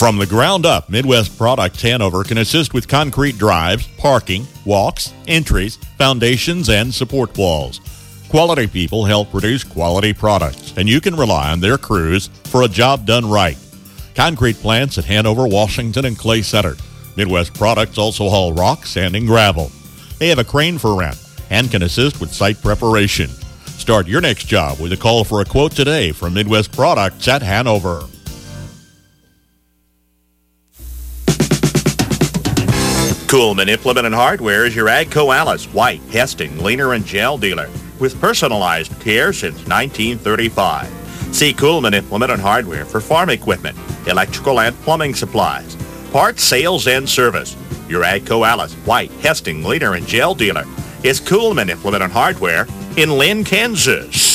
From the ground up, Midwest Products Hanover can assist with concrete drives, parking, walks, entries, foundations, and support walls. Quality people help produce quality products, and you can rely on their crews for a job done right. Concrete plants at Hanover, Washington, and Clay Center. Midwest Products also haul rock, sand, and gravel. They have a crane for rent and can assist with site preparation. Start your next job with a call for a quote today from Midwest Products at Hanover. Coolman Implement and Hardware is your AGCO Alice, White, Hesting, Leaner, and Gel dealer with personalized care since nineteen thirty-five. See Coolman Implement and Hardware for farm equipment, electrical and plumbing supplies, parts, sales, and service. Your AGCO Alice, White, Hesting, Leaner, and Gel dealer is Coolman Implement and Hardware in Lynn, Kansas.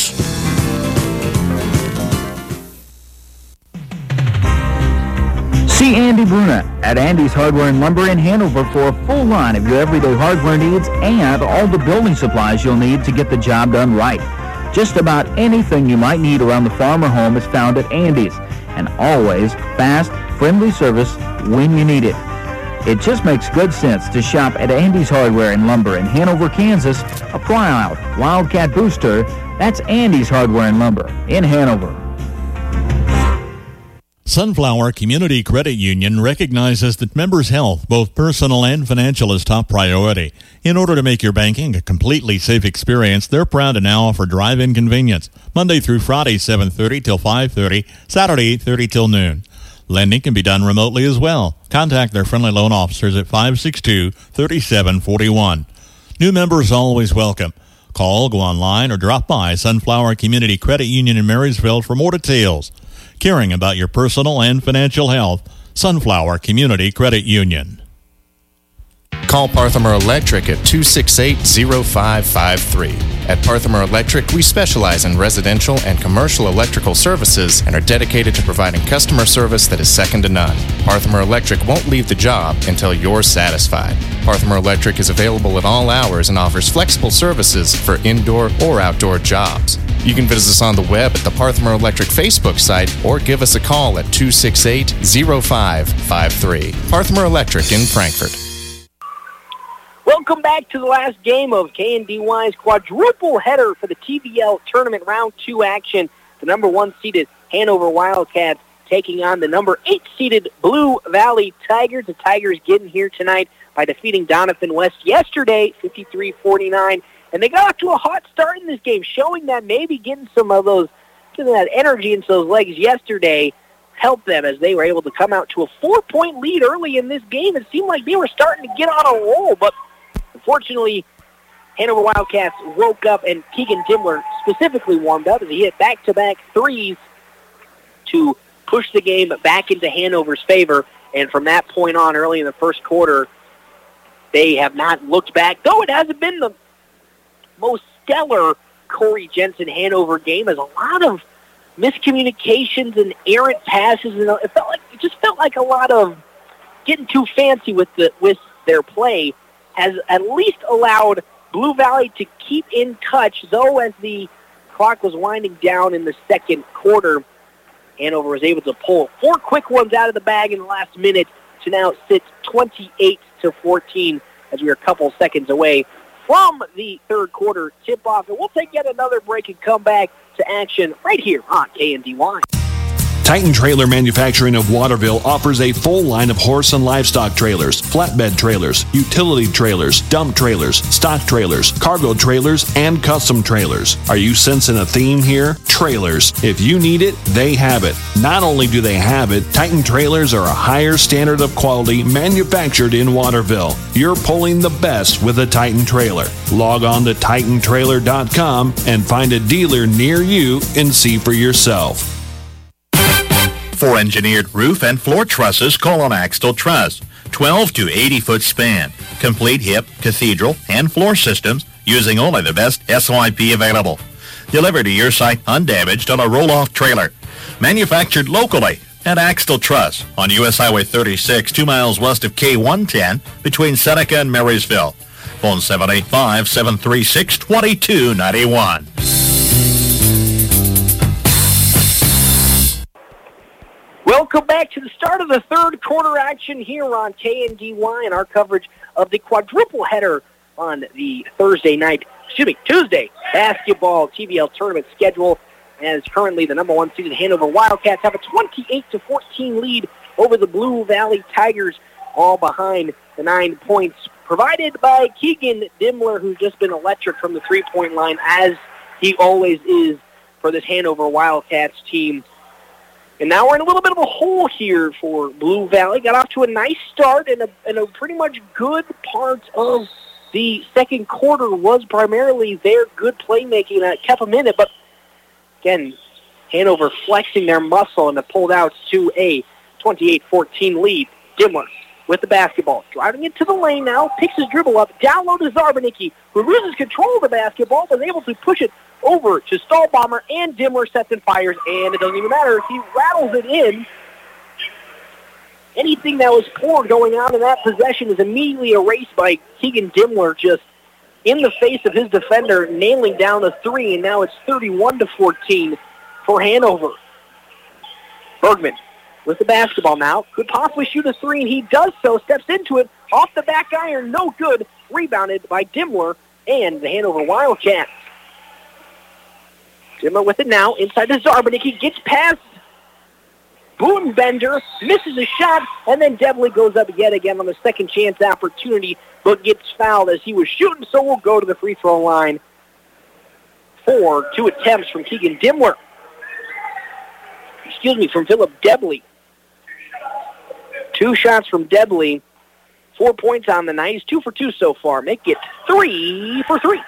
See Andy Bruna at Andy's Hardware and Lumber in Hanover for a full line of your everyday hardware needs and all the building supplies you'll need to get the job done right. Just about anything you might need around the farm or home is found at Andy's, and always fast, friendly service when you need it. It just makes good sense to shop at Andy's Hardware and Lumber in Hanover, Kansas, a proud Wildcat booster. That's Andy's Hardware and Lumber in Hanover. Sunflower Community Credit Union recognizes that members' health, both personal and financial, is top priority. In order to make your banking a completely safe experience, they're proud to now offer drive-in convenience, Monday through Friday, seven thirty till five thirty, Saturday, eight thirty till noon. Lending can be done remotely as well. Contact their friendly loan officers at five six two, three seven four one. New members always welcome. Call, go online, or drop by Sunflower Community Credit Union in Marysville for more details. Caring about your personal and financial health, Sunflower Community Credit Union. Call Parthimer Electric at two six eight, zero five five three. At Parthimer Electric, we specialize in residential and commercial electrical services and are dedicated to providing customer service that is second to none. Parthimer Electric won't leave the job until you're satisfied. Parthimer Electric is available at all hours and offers flexible services for indoor or outdoor jobs. You can visit us on the web at the Parthimer Electric Facebook site or give us a call at two six eight, zero five five three. Parthimer Electric in Frankfort. Welcome back to the last game of K N D Y's quadruple header for the T V L Tournament Round two action. The number one seeded Hanover Wildcats taking on the number eight seeded Blue Valley Tigers. The Tigers getting here tonight by defeating Doniphan West yesterday, fifty-three forty-nine. And they got off to a hot start in this game, showing that maybe getting some of those, getting that energy into those legs yesterday helped them as they were able to come out to a four-point lead early in this game. It seemed like they were starting to get on a roll, but unfortunately, Hanover Wildcats woke up, and Keegan Timler specifically warmed up as he hit back-to-back threes to push the game back into Hanover's favor. And from that point on, early in the first quarter, they have not looked back, though it hasn't been the most stellar Corey Jensen Hanover game, as a lot of miscommunications and errant passes, and it felt like it just felt like a lot of getting too fancy with the with their play has at least allowed Blue Valley to keep in touch, though as the clock was winding down in the second quarter, Hanover was able to pull four quick ones out of the bag in the last minute to now sit twenty-eight to fourteen as we are a couple seconds away from the third quarter tip-off. And we'll take yet another break and come back to action right here on K N D Y. Titan Trailer Manufacturing of Waterville offers a full line of horse and livestock trailers, flatbed trailers, utility trailers, dump trailers, stock trailers, cargo trailers, and custom trailers. Are you sensing a theme here? Trailers. If you need it, they have it. Not only do they have it, Titan Trailers are a higher standard of quality manufactured in Waterville. You're pulling the best with a Titan Trailer. Log on to Titan Trailer dot com and find a dealer near you and see for yourself. For engineered roof and floor trusses, call on Axtell Truss. twelve to eighty foot span. Complete hip, cathedral, and floor systems using only the best S Y P available. Delivered to your site undamaged on a roll-off trailer. Manufactured locally at Axtell Truss on U S Highway thirty-six, two miles west of K one ten between Seneca and Marysville. Phone seven eight five, seven three six, two two nine one. Welcome back to the start of the third quarter action here on K N D Y and our coverage of the quadruple header on the Thursday night, excuse me, Tuesday basketball T V L tournament schedule, as currently the number one seeded Hanover Wildcats have a twenty-eight to fourteen lead over the Blue Valley Tigers, all behind the nine points provided by Keegan Dimmler, who's just been electric from the three-point line, as he always is for this Hanover Wildcats team. And now we're in a little bit of a hole here for Blue Valley. Got off to a nice start, and a, and a pretty much good part of the second quarter was primarily their good playmaking that kept them in it. But again, Hanover flexing their muscle and it pulled out to a twenty-eight fourteen lead. Dimmler with the basketball, driving it to the lane now, picks his dribble up, down low to Zarbanicki, who loses control of the basketball, but is able to push it over to Stahlbomber, and Dimmler sets and fires, and it doesn't even matter. He rattles it in. Anything that was poor going on in that possession is immediately erased by Keegan Dimmler, just in the face of his defender, nailing down a three, and now it's thirty-one to fourteen for Hanover. Bergman with the basketball now, could possibly shoot a three, and he does so, steps into it, off the back iron, no good, rebounded by Dimmler and the Hanover Wildcats. Dimmler with it now, inside to Zarbanicki, gets past Budenbender, misses a shot, and then Devlin goes up yet again on the second chance opportunity, but gets fouled as he was shooting, so we'll go to the free throw line for two attempts from Keegan Dimmler. Excuse me, from Philip Debley. Two shots from Debley, four points on the night. He's two for two so far. Make it three for three.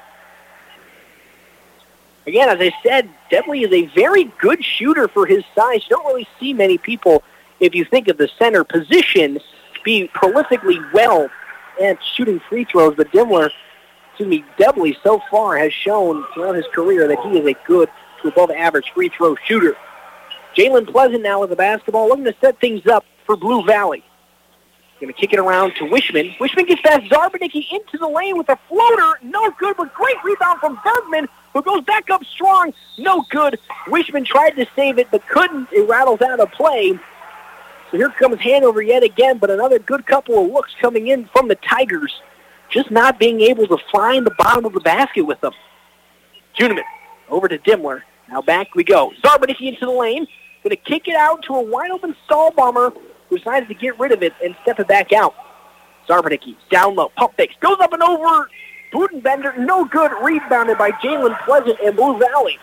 Again, as I said, Debley is a very good shooter for his size. You don't really see many people, if you think of the center position, be prolifically well at shooting free throws. But Dimmler, excuse me, Debley so far has shown throughout his career that he is a good to above average free throw shooter. Jalen Pleasant now with the basketball, looking to set things up for Blue Valley. Going to kick it around to Wishman. Wishman gets past Zarbanicki into the lane with a floater. No good, but great rebound from Bergman, who goes back up strong. No good. Wishman tried to save it, but couldn't. It rattles out of play. So here comes Hanover yet again, but another good couple of looks coming in from the Tigers, just not being able to find the bottom of the basket with them. Juneman over to Dimmler. Now back we go. Zarbanicki into the lane. Going to kick it out to a wide-open Stahlbomber, who decides to get rid of it and step it back out. Zarbanicki, down low, pump fakes, goes up and over. Budenbender, no good, rebounded by Jalen Pleasant and Blue Valley.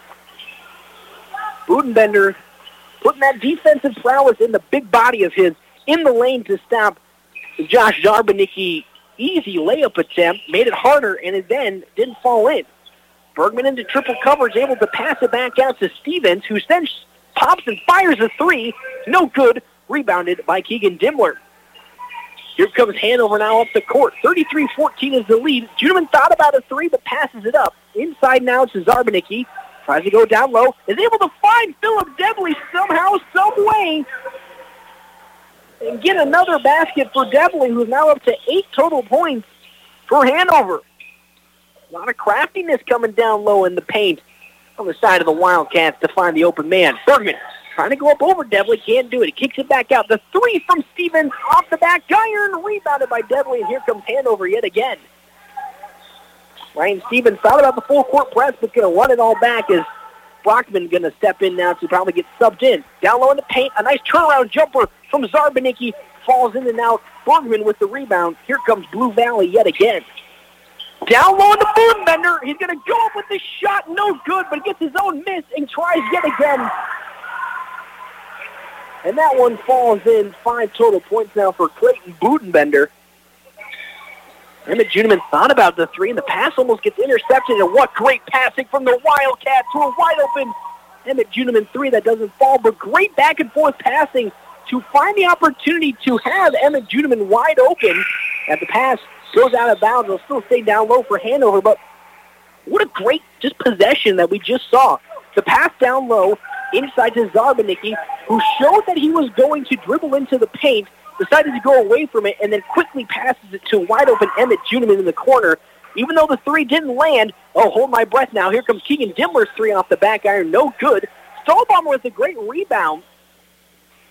Budenbender putting that defensive prowess in the big body of his in the lane to stop Josh Zarbanicki. Easy layup attempt, made it harder, and it then didn't fall in. Bergman into triple coverage, able to pass it back out to Stevens, who then pops and fires a three. No good. Rebounded by Keegan Dimmler. Here comes Hanover now up the court. thirty-three fourteen is the lead. Juneman thought about a three, but passes it up. Inside now to Zarbanicki. Tries to go down low. Is able to find Philip Debley somehow, some way. And get another basket for Debley, who's now up to eight total points for Hanover. A lot of craftiness coming down low in the paint on the side of the Wildcats to find the open man. Bergman trying to go up over Debley, can't do it. He kicks it back out. The three from Stevens off the back iron, rebounded by Debley, and here comes Hanover yet again. Ryan Stevens thought about the full court press, but going to run it all back as Brockman going to step in now to probably get subbed in. Down low in the paint, a nice turnaround jumper from Zarbanicki, falls in and out. Bergman with the rebound. Here comes Blue Valley yet again. Down low in the Budenbender. He's going to go up with this shot. No good, but gets his own miss and tries yet again. And that one falls in. Five total points now for Clayton Budenbender. Emmett Juneman thought about the three, and the pass almost gets intercepted. And what great passing from the Wildcats to a wide-open Emmett Juneman three that doesn't fall, but great back-and-forth passing to find the opportunity to have Emmett Juneman wide open. At the pass goes out of bounds. It'll still stay down low for Hanover, but what a great just possession that we just saw. The pass down low inside to Zarbanicki, who showed that he was going to dribble into the paint, decided to go away from it, and then quickly passes it to wide-open Emmett Juneman in the corner. Even though the three didn't land, oh, hold my breath now. Here comes Keegan Dimmler's three off the back iron. No good. Stahlbomber with a great rebound.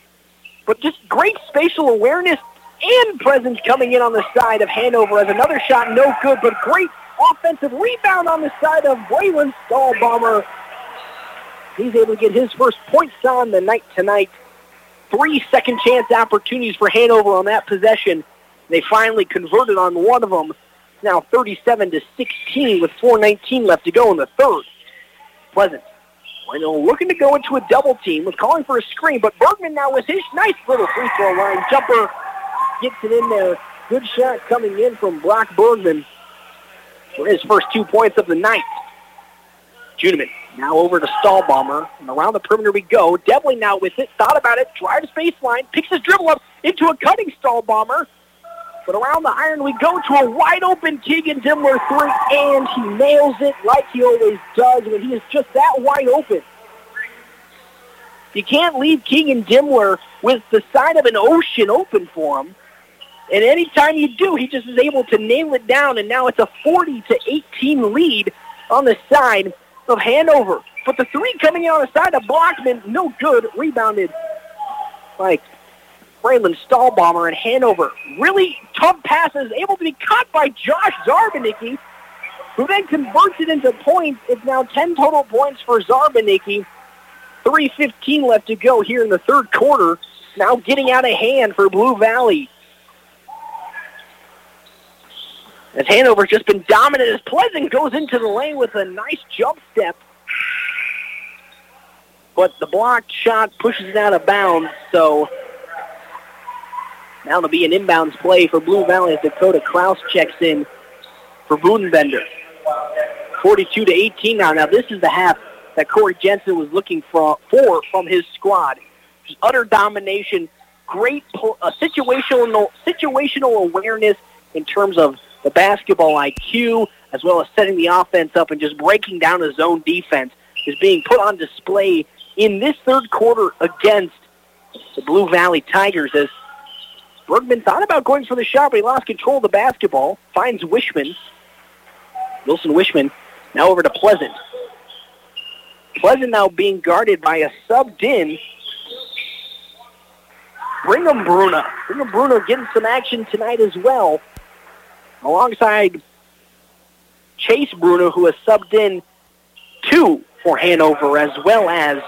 but just great spatial awareness and presence coming in on the side of Hanover as another shot no good, but great offensive rebound on the side of Braylon Stahlbomber. He's able to get his first points on the night tonight. Three second chance opportunities for Hanover on that possession. They finally converted on one of them. Now thirty-seven to sixteen with four nineteen left to go in the third. Pleasant, you know, looking to go into a double team, was calling for a screen, but Bergman now with his nice little free throw line jumper gets it in there. Good shot coming in from Brock Bergman for his first two points of the night. Juneman now over to Stahlbomber, and around the perimeter we go. Devlin now with it, thought about it, drives baseline, picks his dribble up into a cutting Stahlbomber. But around the iron we go to a wide-open Keegan Dimmler three, and he nails it like he always does when he is just that wide open. You can't leave Keegan Dimmler with the side of an ocean open for him. And anytime you do, he just is able to nail it down, and now it's a forty to eighteen lead on the side of Hanover. But the three coming in on the side of Blockman, no good, rebounded by Braylon Stahlbomber, and Hanover. Really tough passes, able to be caught by Josh Zarbanicki, who then converts it into points. It's now ten total points for Zarbanicki. three fifteen left to go here in the third quarter. Now getting out of hand for Blue Valley. As Hanover's just been dominant as Pleasant goes into the lane with a nice jump step. But the blocked shot pushes it out of bounds, so now it'll be an inbounds play for Blue Valley as Dakota Kraus checks in for Budenbender. forty-two to eighteen now. Now this is the half that Corey Jensen was looking for, for from his squad. Just utter domination, great uh, situational situational awareness in terms of the basketball I Q, as well as setting the offense up and just breaking down a zone defense, is being put on display in this third quarter against the Blue Valley Tigers, as Bergman thought about going for the shot, but he lost control of the basketball. Finds Wishman. Wilson Wishman now over to Pleasant. Pleasant now being guarded by a subbed-in Brigham Bruna. Brigham Bruna getting some action tonight as well, alongside Chase Bruna, who has subbed in two for Hanover, as well as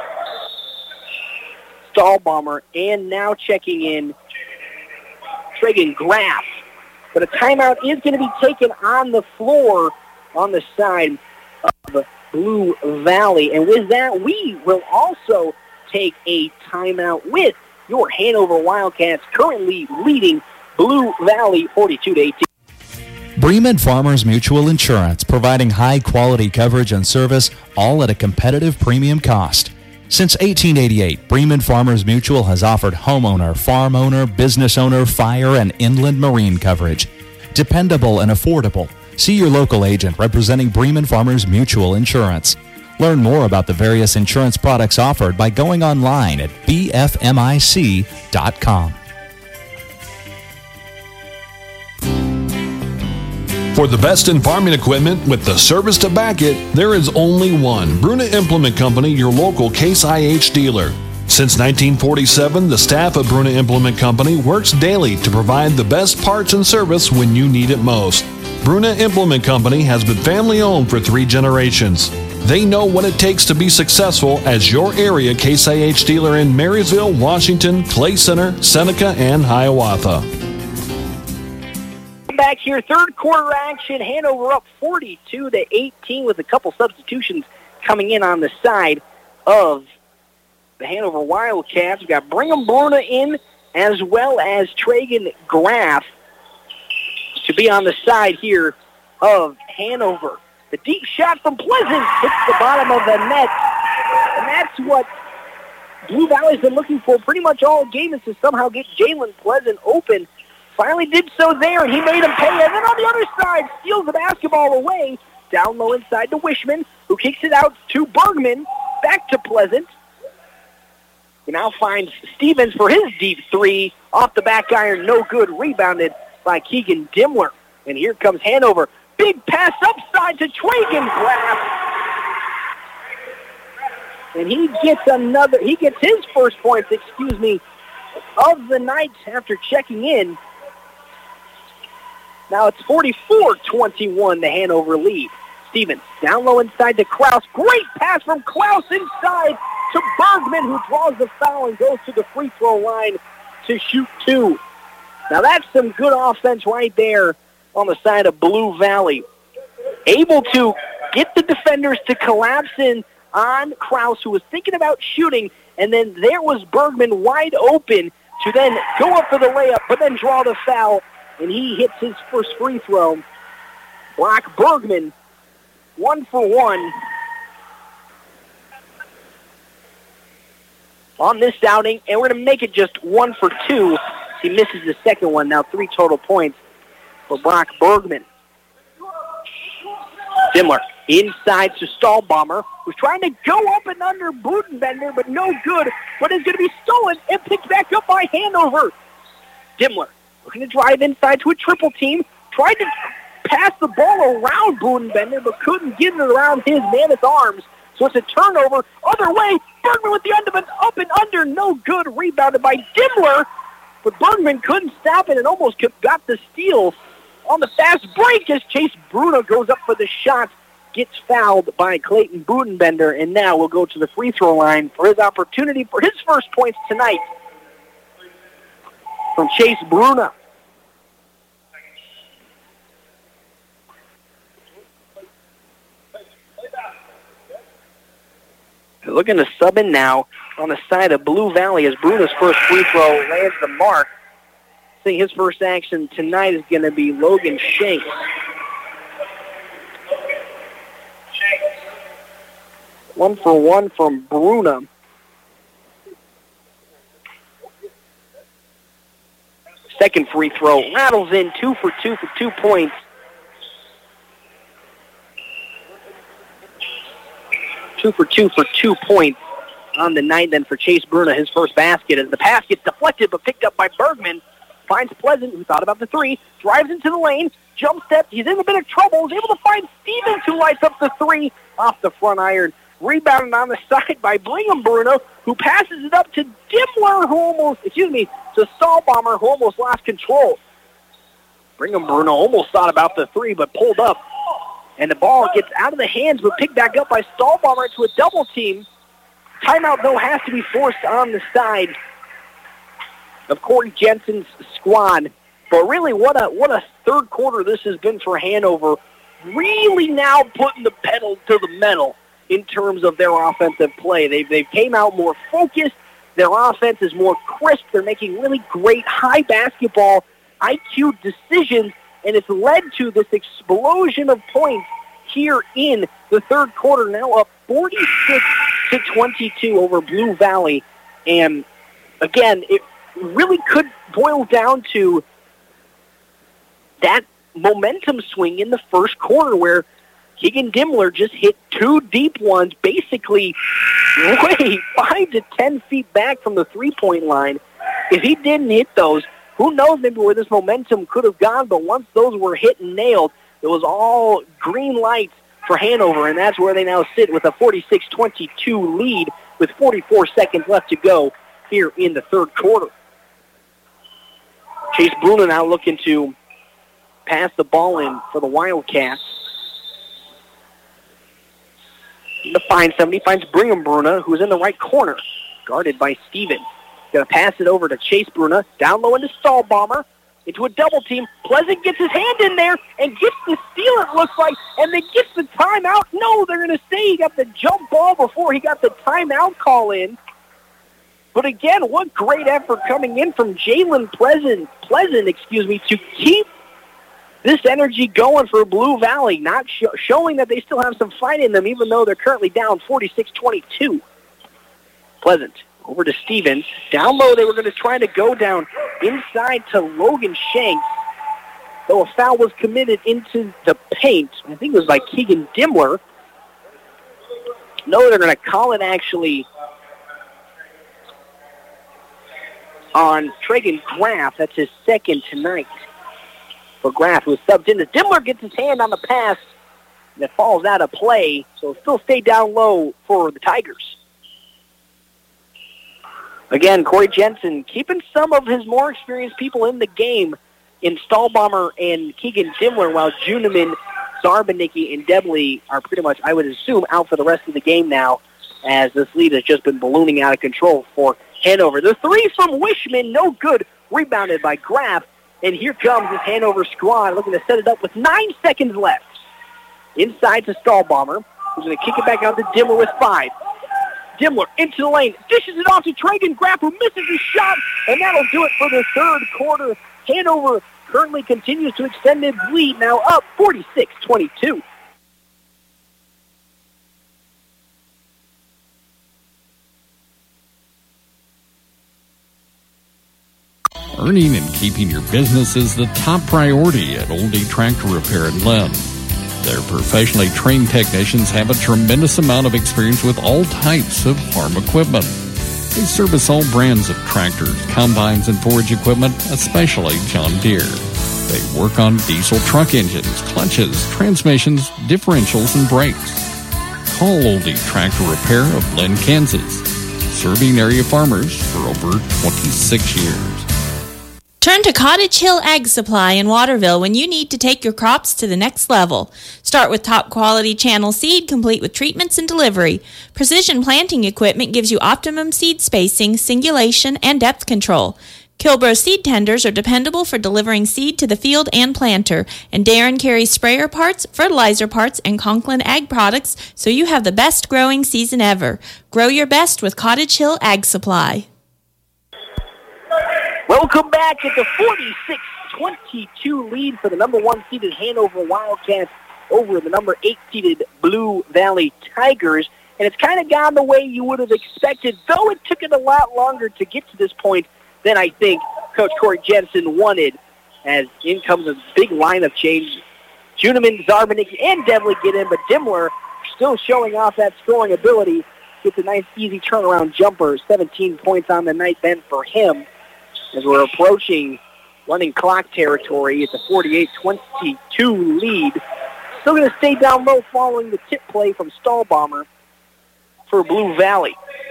Stahlbomber, and now checking in Tragan Graff. But a timeout is going to be taken on the floor on the side of Blue Valley. And with that, we will also take a timeout with your Hanover Wildcats currently leading Blue Valley forty-two to eighteen. Bremen Farmers Mutual Insurance, providing high-quality coverage and service, all at a competitive premium cost. Since eighteen eighty-eight, Bremen Farmers Mutual has offered homeowner, farm owner, business owner, fire, and inland marine coverage. Dependable and affordable. See your local agent representing Bremen Farmers Mutual Insurance. Learn more about the various insurance products offered by going online at b f m i c dot com. For the best in farming equipment with the service to back it, there is only one. Bruna Implement Company, your local Case I H dealer. Since nineteen forty-seven, the staff of Bruna Implement Company works daily to provide the best parts and service when you need it most. Bruna Implement Company has been family-owned for three generations. They know what it takes to be successful as your area Case I H dealer in Marysville, Washington, Clay Center, Seneca, and Hiawatha. Back here, third quarter action. Hanover up forty-two to eighteen with a couple substitutions coming in on the side of the Hanover Wildcats. We've got Brigham Bruna in, as well as Tragan Graff to be on the side here of Hanover. The deep shot from Pleasant hits the bottom of the net, and that's what Blue Valley's been looking for pretty much all game, is to somehow get Jalen Pleasant open. Finally did so there, and he made him pay. And then on the other side, steals the basketball away. Down low inside to Wishman, who kicks it out to Bergman. Back to Pleasant. He now finds Stevens for his deep three. Off the back iron, no good. Rebounded by Keegan Dimmler. And here comes Hanover. Big pass upside to Tragan Graff. And he gets another, he gets his first points, excuse me, of the night after checking in. Now it's forty-four twenty-one, the Hanover lead. Stevens down low inside to Kraus. Great pass from Kraus inside to Bergman, who draws the foul and goes to the free throw line to shoot two. Now that's some good offense right there on the side of Blue Valley. Able to get the defenders to collapse in on Kraus, who was thinking about shooting, and then there was Bergman wide open to then go up for the layup, but then draw the foul, and he hits his first free throw. Brock Bergman, one for one on this outing, and we're going to make it just one for two. He misses the second one, now three total points for Brock Bergman. Dimmler inside to Stahlbomber, who's trying to go up and under Budenbender, but no good, but is going to be stolen and picked back up by Hanover. Dimmler looking to drive inside to a triple team, tried to pass the ball around Budenbender, but couldn't get it around his man-at arms, so it's a turnover. Other way, Bergman with the under, up and under, no good, rebounded by Dimmler, but Bergman couldn't stop it and almost got the steal on the fast break as Chase Bruno goes up for the shot, gets fouled by Clayton Budenbender, and now will go to the free throw line for his opportunity for his first points tonight from Chase Bruno. They're looking to sub in now on the side of Blue Valley as Bruno's first free throw lands the mark. I think his first action tonight is going to be Logan Shanks. One for one from Bruno. Second free throw rattles in, two for two for two points. Two for two for two points on the night then for Chase Bruno, his first basket, as the pass gets deflected but picked up by Bergman. Finds Pleasant, who thought about the three, drives into the lane, jump steps, he's in a bit of trouble, is able to find Stevens, who lights up the three off the front iron. Rebounded on the side by Brigham Bruno, who passes it up to Dimmler, who almost, excuse me, to Stahlbomber, who almost lost control. Brigham Bruno almost thought about the three, but pulled up. And the ball gets out of the hands, but picked back up by Stahlbomber to a double team. Timeout, though, has to be forced on the side of Corey Jensen's squad. But really, what a what a third quarter this has been for Hanover. Really now putting the pedal to the metal in terms of their offensive play. They've, they've came out more focused. Their offense is more crisp. They're making really great high basketball I Q decisions, and it's led to this explosion of points here in the third quarter, now up forty-six to twenty-two over Blue Valley. And again, it really could boil down to that momentum swing in the first quarter where Keegan Dimmler just hit two deep ones, basically way five to ten feet back from the three-point line. If he didn't hit those, who knows maybe where this momentum could have gone, but once those were hit and nailed, it was all green lights for Hanover, and that's where they now sit with a forty-six twenty-two lead with forty-four seconds left to go here in the third quarter. Chase Bruno now looking to pass the ball in for the Wildcats. To find somebody, finds Brigham Bruno, who's in the right corner, guarded by Stevens. Going to pass it over to Chase Bruno, down low into Stahlbomber, into a double team. Pleasant gets his hand in there and gets the steal, it looks like, and they get the timeout. No, they're going to say he got the jump ball before he got the timeout call in. But again, what great effort coming in from Jalen Pleasant, Pleasant, excuse me, to keep this energy going for Blue Valley, not sh- showing that they still have some fight in them, even though they're currently down forty-six twenty-two. Pleasant over to Stevens. Down low, they were going to try to go down inside to Logan Shanks, though a foul was committed into the paint. I think it was by Keegan Dimmler. No, they're going to call it actually on Tragan Graff. That's his second tonight. For Graff, who was subbed in. Dimmler gets his hand on the pass, and it falls out of play, so it'll still stay down low for the Tigers. Again, Corey Jensen keeping some of his more experienced people in the game in Stahlbomber and Keegan Dimmler, while Juniman, Zarbanicki, and Debley are pretty much, I would assume, out for the rest of the game now, as this lead has just been ballooning out of control for Hanover. The three from Wishman, no good, rebounded by Graff, and here comes this Hanover squad looking to set it up with nine seconds left. Inside to Stahlbomber, who's going to kick it back out to Dimmler with five. Dimmler into the lane, dishes it off to Tragan Graff, who misses his shot, and that'll do it for the third quarter. Hanover currently continues to extend its lead, now up forty-six twenty-two. Earning and keeping your business is the top priority at Oldie Tractor Repair in Lynn. Their professionally trained technicians have a tremendous amount of experience with all types of farm equipment. They service all brands of tractors, combines, and forage equipment, especially John Deere. They work on diesel truck engines, clutches, transmissions, differentials, and brakes. Call Oldie Tractor Repair of Lynn, Kansas, serving area farmers for over twenty-six years. Turn to Cottage Hill Ag Supply in Waterville when you need to take your crops to the next level. Start with top quality channel seed complete with treatments and delivery. Precision planting equipment gives you optimum seed spacing, singulation, and depth control. Kilbro seed tenders are dependable for delivering seed to the field and planter, and Darren carries sprayer parts, fertilizer parts, and Conklin Ag products, so you have the best growing season ever. Grow your best with Cottage Hill Ag Supply. Welcome back at the forty-six twenty-two lead for the number one seeded Hanover Wildcats over the number eight seeded Blue Valley Tigers. And it's kind of gone the way you would have expected, though it took it a lot longer to get to this point than I think Coach Corey Jensen wanted, as in comes a big lineup change. Juniman, Zarbanicki, and Devlin get in, but Dimmler still showing off that scoring ability. Gets a nice, easy turnaround jumper. seventeen points on the night then for him. As we're approaching running clock territory, it's a forty-eight twenty-two lead. Still going to stay down low following the tip play from Stahlbomber for Blue Valley.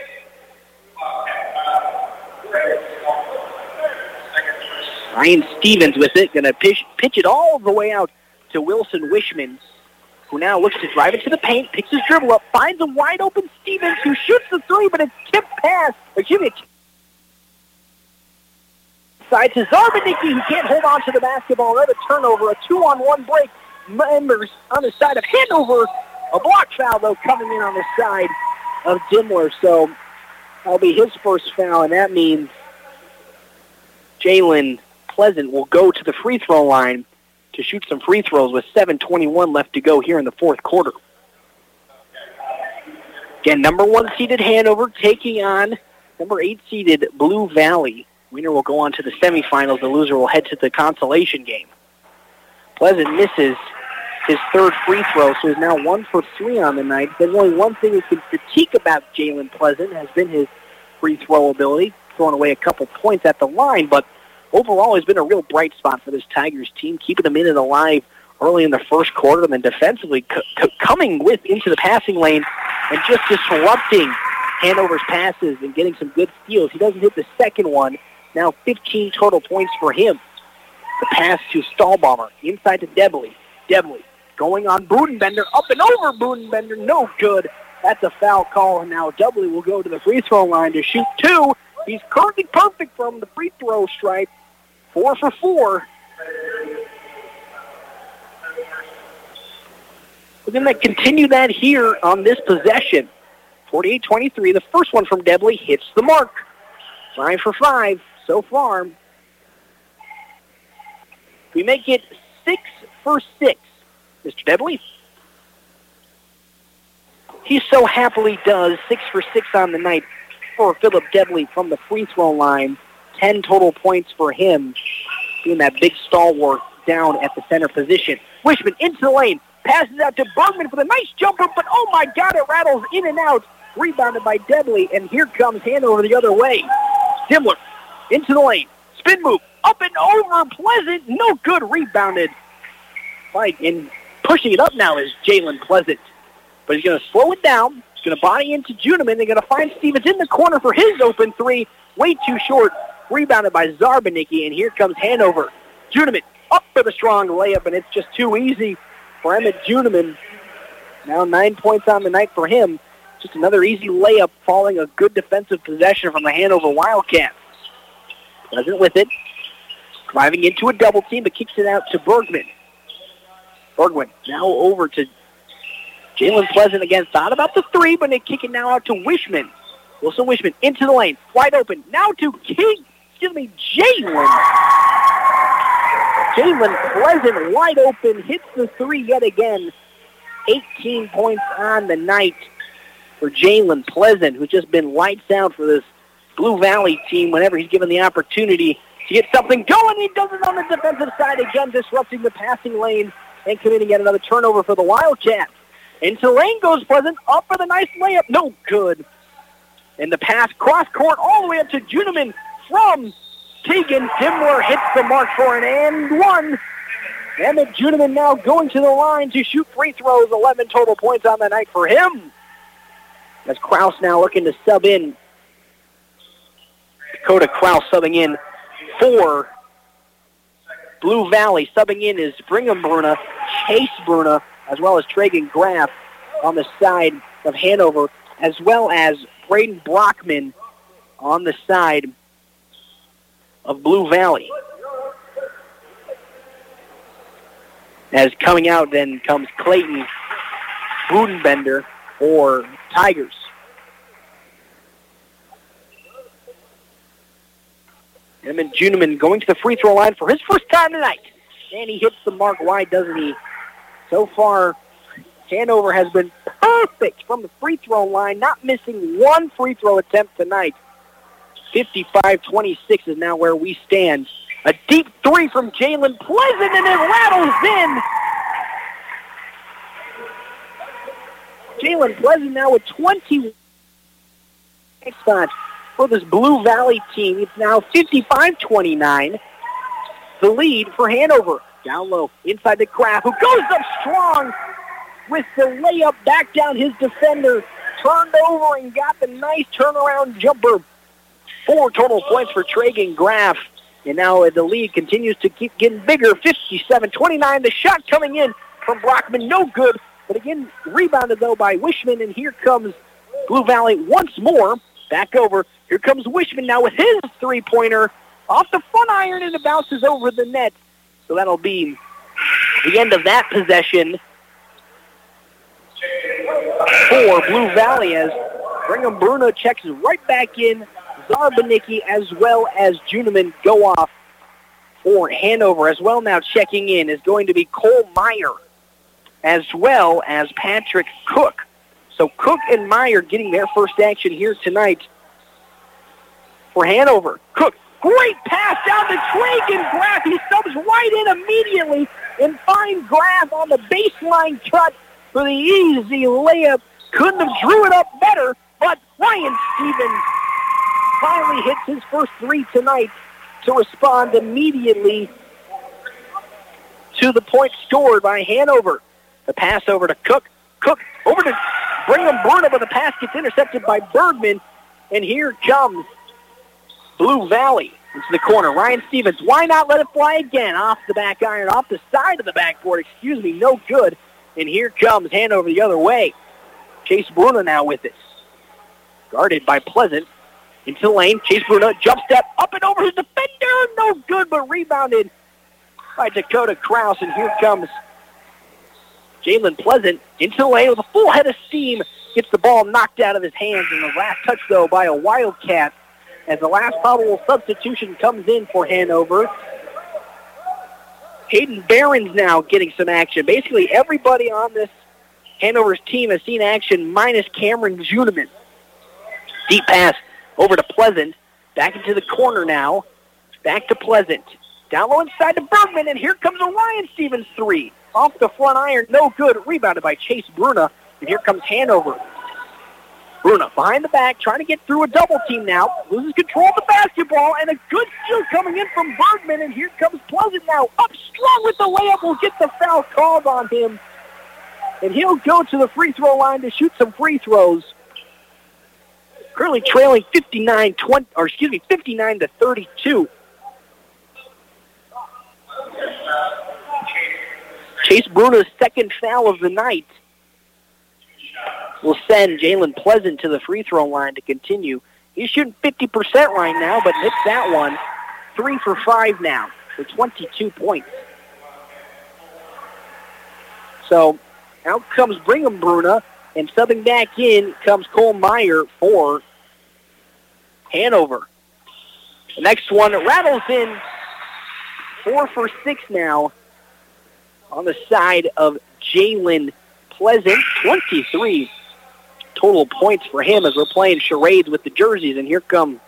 Ryan Stevens with it, going to pitch, pitch it all the way out to Wilson Wishman, who now looks to drive it to the paint, picks his dribble up, finds a wide open Stevens, who shoots the three, but it's tipped pass. Excuse me, side to Zarbanicki, who can't hold on to the basketball. Another turnover, a two-on-one break. Members on the side of Hanover. A block foul, though, coming in on the side of Dimmler. So that'll be his first foul, and that means Jalen Pleasant will go to the free throw line to shoot some free throws with seven twenty-one left to go here in the fourth quarter. Again, number one seeded Hanover taking on number eight seeded Blue Valley. Winner will go on to the semifinals. The loser will head to the consolation game. Pleasant misses his third free throw, so he's now one for three on the night. There's only one thing we can critique about Jalen Pleasant has been his free throw ability, throwing away a couple points at the line, but overall has been a real bright spot for this Tigers team, keeping them in and alive early in the first quarter, and then defensively c- c- coming with into the passing lane and just disrupting Hanover's passes and getting some good steals. He doesn't hit the second one. Now fifteen total points for him. The pass to Stahlbomber, inside to Debley. Debley going on Budenbender, up and over Budenbender, no good. That's a foul call, and now Debley will go to the free throw line to shoot two. He's currently perfect from the free throw stripe, four for four. We're going to continue that here on this possession. forty-eight twenty-three, the first one from Debley hits the mark. Five for five so far. We make it six for six. Mister Debley. He so happily does. Six for six on the night for Philip Debley from the free throw line. Ten total points for him, being that big stalwart down at the center position. Wishman into the lane. Passes out to Bergman for the nice jumper, but oh my God, it rattles in and out. Rebounded by Debley, and here comes Hanover the other way. Dimmler into the lane. Spin move. Up and over. Pleasant. No good. Rebounded. Right, and pushing it up now is Jalen Pleasant. But he's going to slow it down. going to body into Juniman. They're going to find Stevens in the corner for his open three. Way too short. Rebounded by Zarbanicki, and here comes Hanover. Juniman up for the strong layup, and it's just too easy for Emmett Juniman. Now nine points on the night for him. Just another easy layup, following a good defensive possession from the Hanover Wildcats. Pleasant with it. Driving into a double team, but kicks it out to Bergman. Bergman now over to Jalen Pleasant again. Thought about the three, but they kick it now out to Wishman. Wilson Wishman into the lane. Wide open. Now to King. Excuse me, Jalen. Jalen Pleasant wide open. Hits the three yet again. eighteen points on the night for Jalen Pleasant, who's just been lights out for this Blue Valley team whenever he's given the opportunity to get something going. He does it on the defensive side again, disrupting the passing lane and committing yet another turnover for the Wildcats. Into lane goes Pleasant, up for the nice layup. No good. And the pass cross court all the way up to Juniman from Tegan. Himmler hits the mark for an and one. Emmett Juniman now going to the line to shoot free throws. eleven total points on the night for him. As Kraus now looking to sub in. Dakota Kraus subbing in for Blue Valley. Subbing in is Brigham Bruna, Chase Bruna, as well as Tragan Graff on the side of Hanover, as well as Braden Brockman on the side of Blue Valley. As coming out then comes Clayton Budenbender for Tigers. Emmett Juniman going to the free throw line for his first time tonight. And he hits the mark wide, doesn't he? So far, Hanover has been perfect from the free throw line, not missing one free throw attempt tonight. fifty-five twenty-six is now where we stand. A deep three from Jalen Pleasant, and it rattles in. Jalen Pleasant now with twenty spots for this Blue Valley team. It's now fifty-five twenty-nine. The lead for Hanover. Down low, inside the Kraft, who goes up strong with the layup back down his defender. Turned over and got the nice turnaround jumper. Four total points for Tragan Graff. And now the lead continues to keep getting bigger. fifty-seven twenty-nine. The shot coming in from Brockman. No good. But again, rebounded, though, by Wishman. And here comes Blue Valley once more. Back over. Here comes Wishman now with his three-pointer. Off the front iron, and it bounces over the net. So that'll be the end of that possession for Blue Valley as Brigham Bruno checks right back in. Zarbanicki as well as Juniman go off for Hanover. As well now checking in is going to be Cole Meyer as well as Patrick Cook. So Cook and Meyer getting their first action here tonight for Hanover. Cook, great pass down to Tragan Graff. He subs right in immediately and finds Graff on the baseline cut for the easy layup. Couldn't have drew it up better, but Ryan Stevens finally hits his first three tonight to respond immediately to the point scored by Hanover. The pass over to Cook. Cook over to Brigham Bruna, but the pass gets intercepted by Bergman. And here comes Blue Valley into the corner. Ryan Stevens, why not let it fly again? Off the back iron, off the side of the backboard, excuse me, no good. And here comes Hanover the other way. Chase Bruna now with it. Guarded by Pleasant. Into the lane, Chase Bruna, jump step, up and over his defender, no good, but rebounded by Dakota Kraus. And here comes Jalen Pleasant into the lane with a full head of steam. Gets the ball knocked out of his hands, and the last touch, though, by a Wildcat. As the last probable substitution comes in for Hanover. Hayden Barron's now getting some action. Basically, everybody on this Hanover's team has seen action minus Cameron Juniman. Deep pass over to Pleasant. Back into the corner now. Back to Pleasant. Down low inside to Bergman, and here comes a Ryan Stevens three. Off the front iron, no good. Rebounded by Chase Bruna, and here comes Hanover. Bruna behind the back, trying to get through a double team now. Loses control of the basketball, and a good steal coming in from Bergman, and here comes Pleasant now. Up strong with the layup, will get the foul called on him. And he'll go to the free throw line to shoot some free throws. currently trailing fifty-nine twenty, or excuse me, fifty-nine to thirty-two. Chase Bruna's second foul of the night will send Jalen Pleasant to the free throw line to continue. He's shooting fifty percent right now, but hits that one. Three for five now for twenty-two points. So out comes Brigham Bruna, and subbing back in comes Cole Meyer for Hanover. The next one rattles in. Four for six now on the side of Jalen Pleasant. twenty-three total points for him as we're playing charades with the jerseys. And here come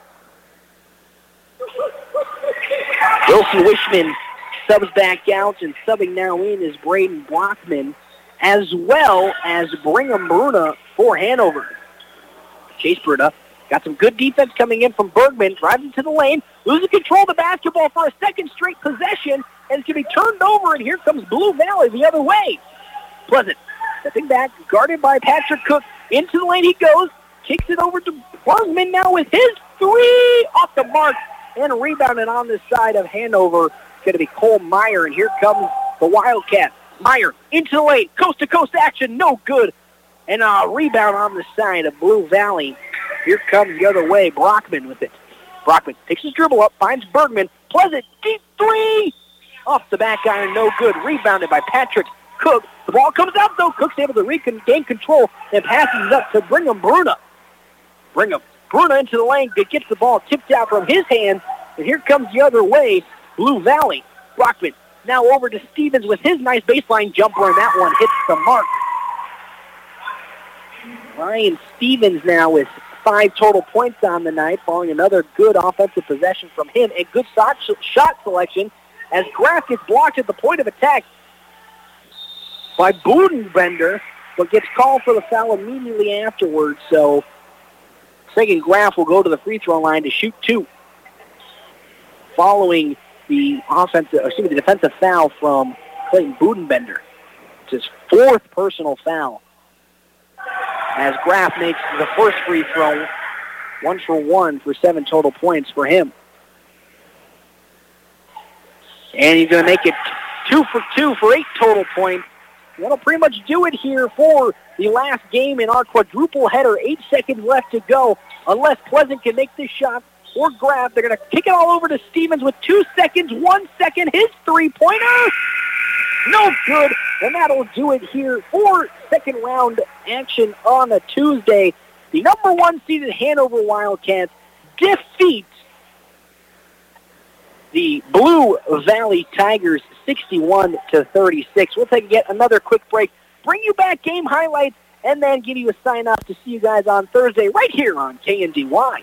Wilson Wishman subs back out, and subbing now in is Braden Brockman, as well as Brigham Bruna for Hanover. Chase Bruna got some good defense coming in from Bergman, drives into the lane, loses control of the basketball for a second straight possession, and it's going to be turned over, and here comes Blue Valley the other way. Pleasant stepping back, guarded by Patrick Cook. Into the lane he goes, kicks it over to Bergman now with his three off the mark, and rebounded on the side of Hanover. It's going to be Cole Meyer, and here comes the Wildcats. Meyer into the lane, coast-to-coast action, no good. And a rebound on the side of Blue Valley. Here comes the other way, Brockman with it. Brockman picks his dribble up, finds Bergman. Pleasant, deep three! Off the back iron, no good. Rebounded by Patrick Cook. The ball comes out, though. Cook's able to regain control and passes it up to Brigham Bruna. Brigham Bruna into the lane, gets the ball tipped out from his hands, and here comes the other way, Blue Valley. Brockman now over to Stevens with his nice baseline jumper, and that one hits the mark. Ryan Stevens now with five total points on the night, following another good offensive possession from him, and good shot, shot selection as Graff gets blocked at the point of attack by Budenbender, but gets called for the foul immediately afterwards. So second Graff will go to the free throw line to shoot two, following the offensive, excuse me, the defensive foul from Clayton Budenbender. It's his fourth personal foul, as Graff makes the first free throw, one for one for seven total points for him. And he's going to make it two for two for eight total points. That'll pretty much do it here for the last game in our quadruple header. Eight seconds left to go. Unless Pleasant can make this shot or grab, they're going to kick it all over to Stevens with two seconds, one second. His three-pointer, no good. And that'll do it here for second round action on a Tuesday. The number one seeded Hanover Wildcats defeat the Blue Valley Tigers sixty-one to thirty-six. We'll take yet another quick break, bring you back game highlights, and then give you a sign-off to see you guys on Thursday right here on K N D Y.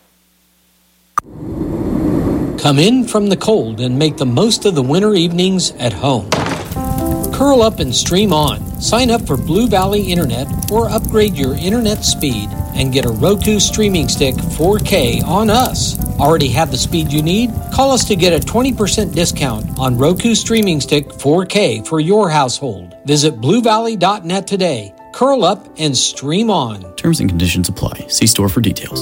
Come in from the cold and make the most of the winter evenings at home. Curl up and stream on. Sign up for Blue Valley Internet or upgrade your internet speed and get a Roku streaming stick four K on us. Already have the speed you need? Call us to get a twenty percent discount on Roku streaming stick four K for your household. Visit blue valley dot net today. Curl up and stream on. Terms and conditions apply. See store for details.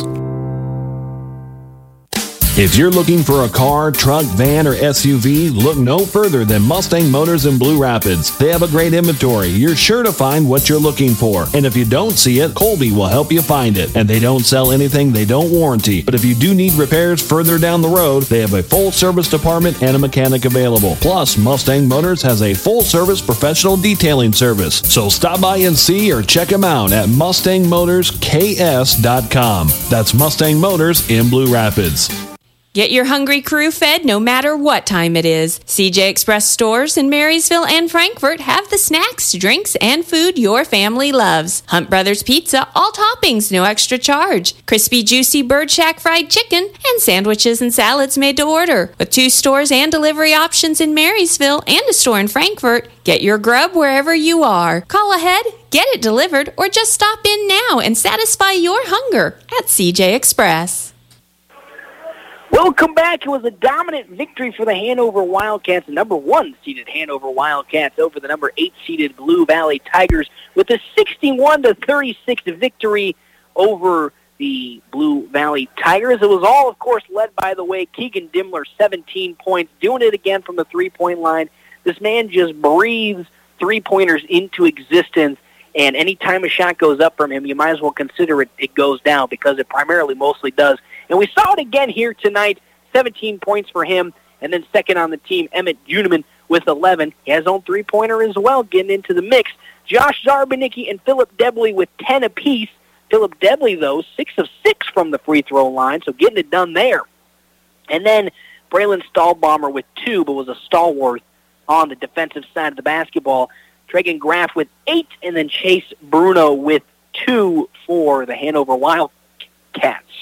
If you're looking for a car, truck, van, or S U V, look no further than Mustang Motors in Blue Rapids. They have a great inventory. You're sure to find what you're looking for. And if you don't see it, Colby will help you find it. And they don't sell anything they don't warranty. But if you do need repairs further down the road, they have a full service department and a mechanic available. Plus, Mustang Motors has a full service professional detailing service. So stop by and see or check them out at mustang motors k s dot com. That's Mustang Motors in Blue Rapids. Get your hungry crew fed no matter what time it is. C J Express stores in Marysville and Frankfort have the snacks, drinks, and food your family loves. Hunt Brothers Pizza, all toppings, no extra charge. Crispy, juicy Bird Shack fried chicken, and sandwiches and salads made to order. With two stores and delivery options in Marysville and a store in Frankfort, get your grub wherever you are. Call ahead, get it delivered, or just stop in now and satisfy your hunger at C J Express. Welcome back. It was a dominant victory for the Hanover Wildcats, the number one seeded Hanover Wildcats over the number eight seeded Blue Valley Tigers with a sixty-one to thirty-six victory over the Blue Valley Tigers. It was all, of course, led by the way Keegan Dimmler, seventeen points, doing it again from the three-point line. This man just breathes three-pointers into existence, and any time a shot goes up from him, you might as well consider it, it goes down, because it primarily mostly does. And we saw it again here tonight, seventeen points for him, and then second on the team, Emmett Juneman with eleven. He has his own three-pointer as well, getting into the mix. Josh Zarbanicki and Philip Debley with ten apiece. Philip Debley, though, six of six from the free throw line, so getting it done there. And then Braylon Stahlbomber with two, but was a stalwart on the defensive side of the basketball. Dragan Graff with eight, and then Chase Bruno with two for the Hanover Wildcats.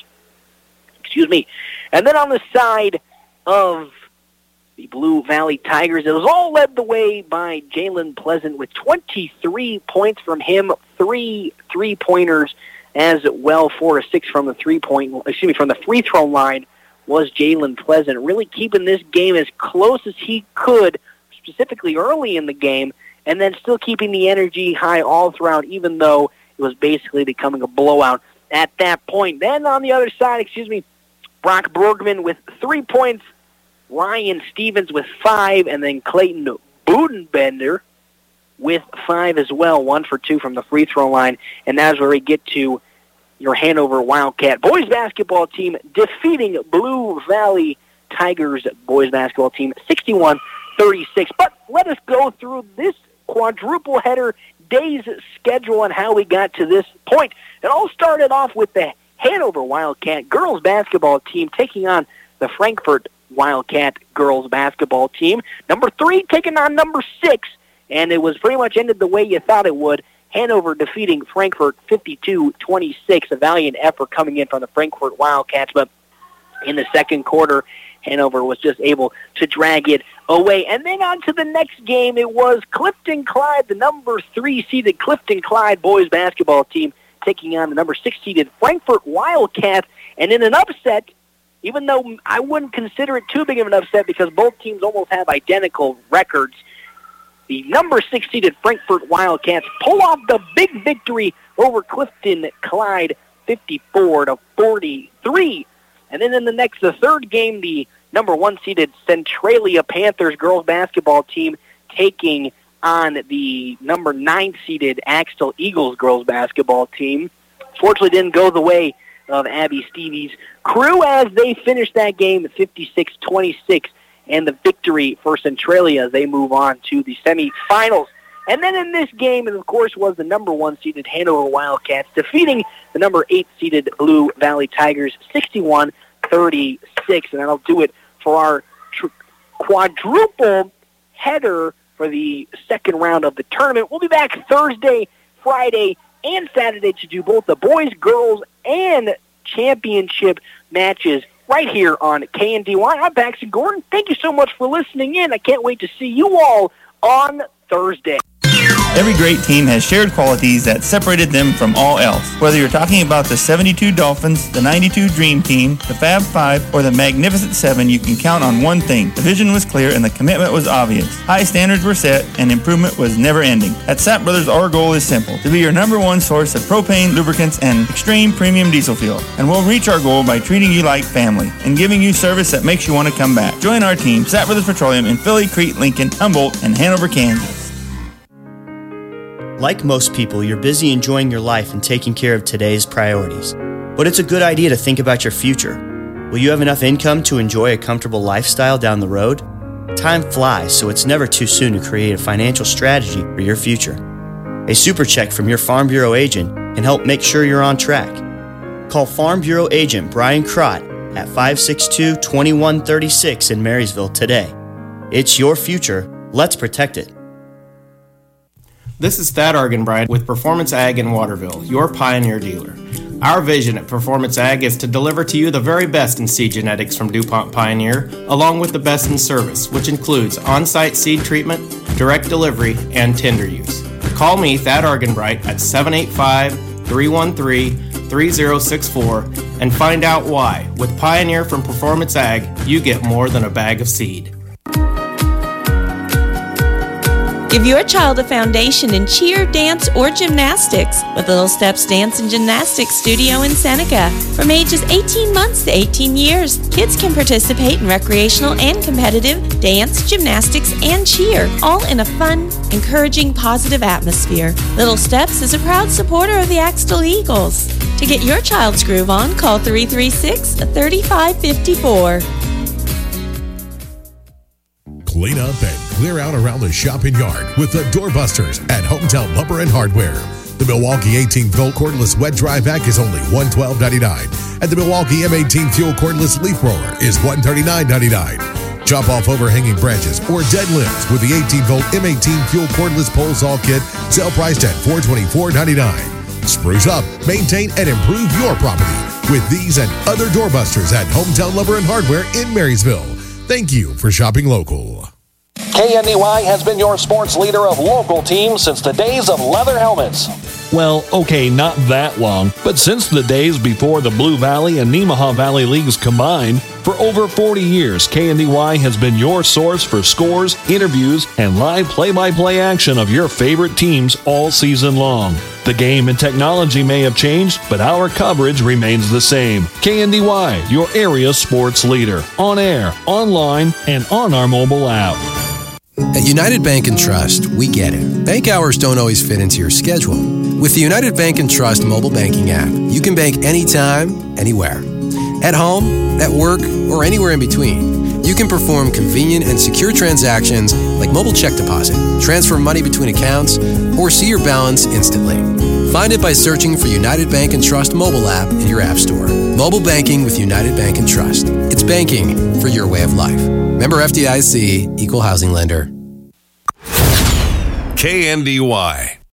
Excuse me. And then on the side of the Blue Valley Tigers, it was all led the way by Jalen Pleasant with twenty-three points from him, three three-pointers as well, four or six from the three-point, excuse me, from the free throw line was Jalen Pleasant, really keeping this game as close as he could, specifically early in the game, and then still keeping the energy high all throughout, even though it was basically becoming a blowout at that point. Then on the other side, excuse me, Brock Bergman with three points, Ryan Stevens with five, and then Clayton Budenbender with five as well, one for two from the free throw line. And that's where we get to your Hanover Wildcat boys basketball team defeating Blue Valley Tigers boys basketball team sixty-one thirty-six. But let us go through this quadruple header day's schedule and how we got to this point. It all started off with the Hanover Wildcat girls basketball team taking on the Frankfort Wildcat girls basketball team. Number three taking on number six, and it was pretty much ended the way you thought it would. Hanover defeating Frankfort fifty-two twenty-six, a valiant effort coming in from the Frankfort Wildcats, but in the second quarter, Hanover was just able to drag it away. And then on to the next game, it was Clifton Clyde, the number three-seeded Clifton Clyde boys basketball team, taking on the number six-seeded Frankfort Wildcats, and in an upset, even though I wouldn't consider it too big of an upset because both teams almost have identical records, the number six-seeded Frankfort Wildcats pull off the big victory over Clifton Clyde, fifty-four to forty-three. And then in the next, the third game, the number one-seeded Centralia Panthers girls basketball team taking on the number nine-seeded Axtell Eagles girls basketball team. Fortunately, didn't go the way of Abby Stevie's crew as they finished that game at fifty-six twenty-six. And the victory for Centralia as they move on to the semifinals. And then in this game, and of course, was the number one-seeded Hanover Wildcats defeating the number eight-seeded Blue Valley Tigers sixty-one thirty-six. And that'll do it for our tr- quadruple header for the second round of the tournament. We'll be back Thursday, Friday, and Saturday to do both the boys, girls, and championship matches right here on K N D Y. I'm Paxton Gordon. Thank you so much for listening in. I can't wait to see you all on Thursday. Every great team has shared qualities that separated them from all else. Whether you're talking about the seventy-two Dolphins, the ninety-two Dream Team, the Fab Five, or the Magnificent Seven, you can count on one thing. The vision was clear and the commitment was obvious. High standards were set and improvement was never ending. At Sapp Brothers, our goal is simple: to be your number one source of propane, lubricants, and extreme premium diesel fuel. And we'll reach our goal by treating you like family and giving you service that makes you want to come back. Join our team, Sapp Brothers Petroleum, in Philly, Crete, Lincoln, Humboldt, and Hanover, Kansas. Like most people, you're busy enjoying your life and taking care of today's priorities. But it's a good idea to think about your future. Will you have enough income to enjoy a comfortable lifestyle down the road? Time flies, so it's never too soon to create a financial strategy for your future. A super check from your Farm Bureau agent can help make sure you're on track. Call Farm Bureau agent Brian Crott at five six two, two one three six in Marysville today. It's your future. Let's protect it. This is Thad Argenbright with Performance Ag in Waterville, your Pioneer dealer. Our vision at Performance Ag is to deliver to you the very best in seed genetics from DuPont Pioneer, along with the best in service, which includes on-site seed treatment, direct delivery, and tender use. Call me, Thad Argenbright, at seven eight five, three one three, three zero six four and find out why. With Pioneer from Performance Ag, you get more than a bag of seed. Give your child a foundation in cheer, dance, or gymnastics with Little Steps Dance and Gymnastics Studio in Seneca. From ages eighteen months to eighteen years, kids can participate in recreational and competitive dance, gymnastics, and cheer, all in a fun, encouraging, positive atmosphere. Little Steps is a proud supporter of the Axtell Eagles. To get your child's groove on, call three three six, three five five four. Clean up and clear out around the shopping yard with the Doorbusters at Hometown Lumber and Hardware. The Milwaukee eighteen volt cordless wet dry vac is only one hundred twelve dollars and ninety-nine cents, and the Milwaukee M eighteen fuel cordless leaf roller is one hundred thirty-nine dollars and ninety-nine cents. Chop off overhanging branches or dead limbs with the eighteen volt M eighteen fuel cordless pole saw kit, sale priced at four hundred twenty-four dollars and ninety-nine cents. Spruce up, maintain, and improve your property with these and other Doorbusters at Hometown Lumber and Hardware in Marysville. Thank you for shopping local. K N D Y has been your sports leader of local teams since the days of leather helmets. Well, okay, not that long, but since the days before the Blue Valley and Nemaha Valley Leagues combined, for over forty years, K N D Y has been your source for scores, interviews, and live play-by-play action of your favorite teams all season long. The game and technology may have changed, but our coverage remains the same. K N D Y, your area sports leader, on air, online, and on our mobile app. At United Bank and Trust, we get it. Bank hours don't always fit into your schedule. With the United Bank and Trust mobile banking app, you can bank anytime, anywhere. At home, at work, or anywhere in between. You can perform convenient and secure transactions like mobile check deposit, transfer money between accounts, or see your balance instantly. Find it by searching for United Bank and Trust mobile app in your app store. Mobile banking with United Bank and Trust. It's banking for your way of life. Member F D I C, Equal Housing Lender. K N D Y.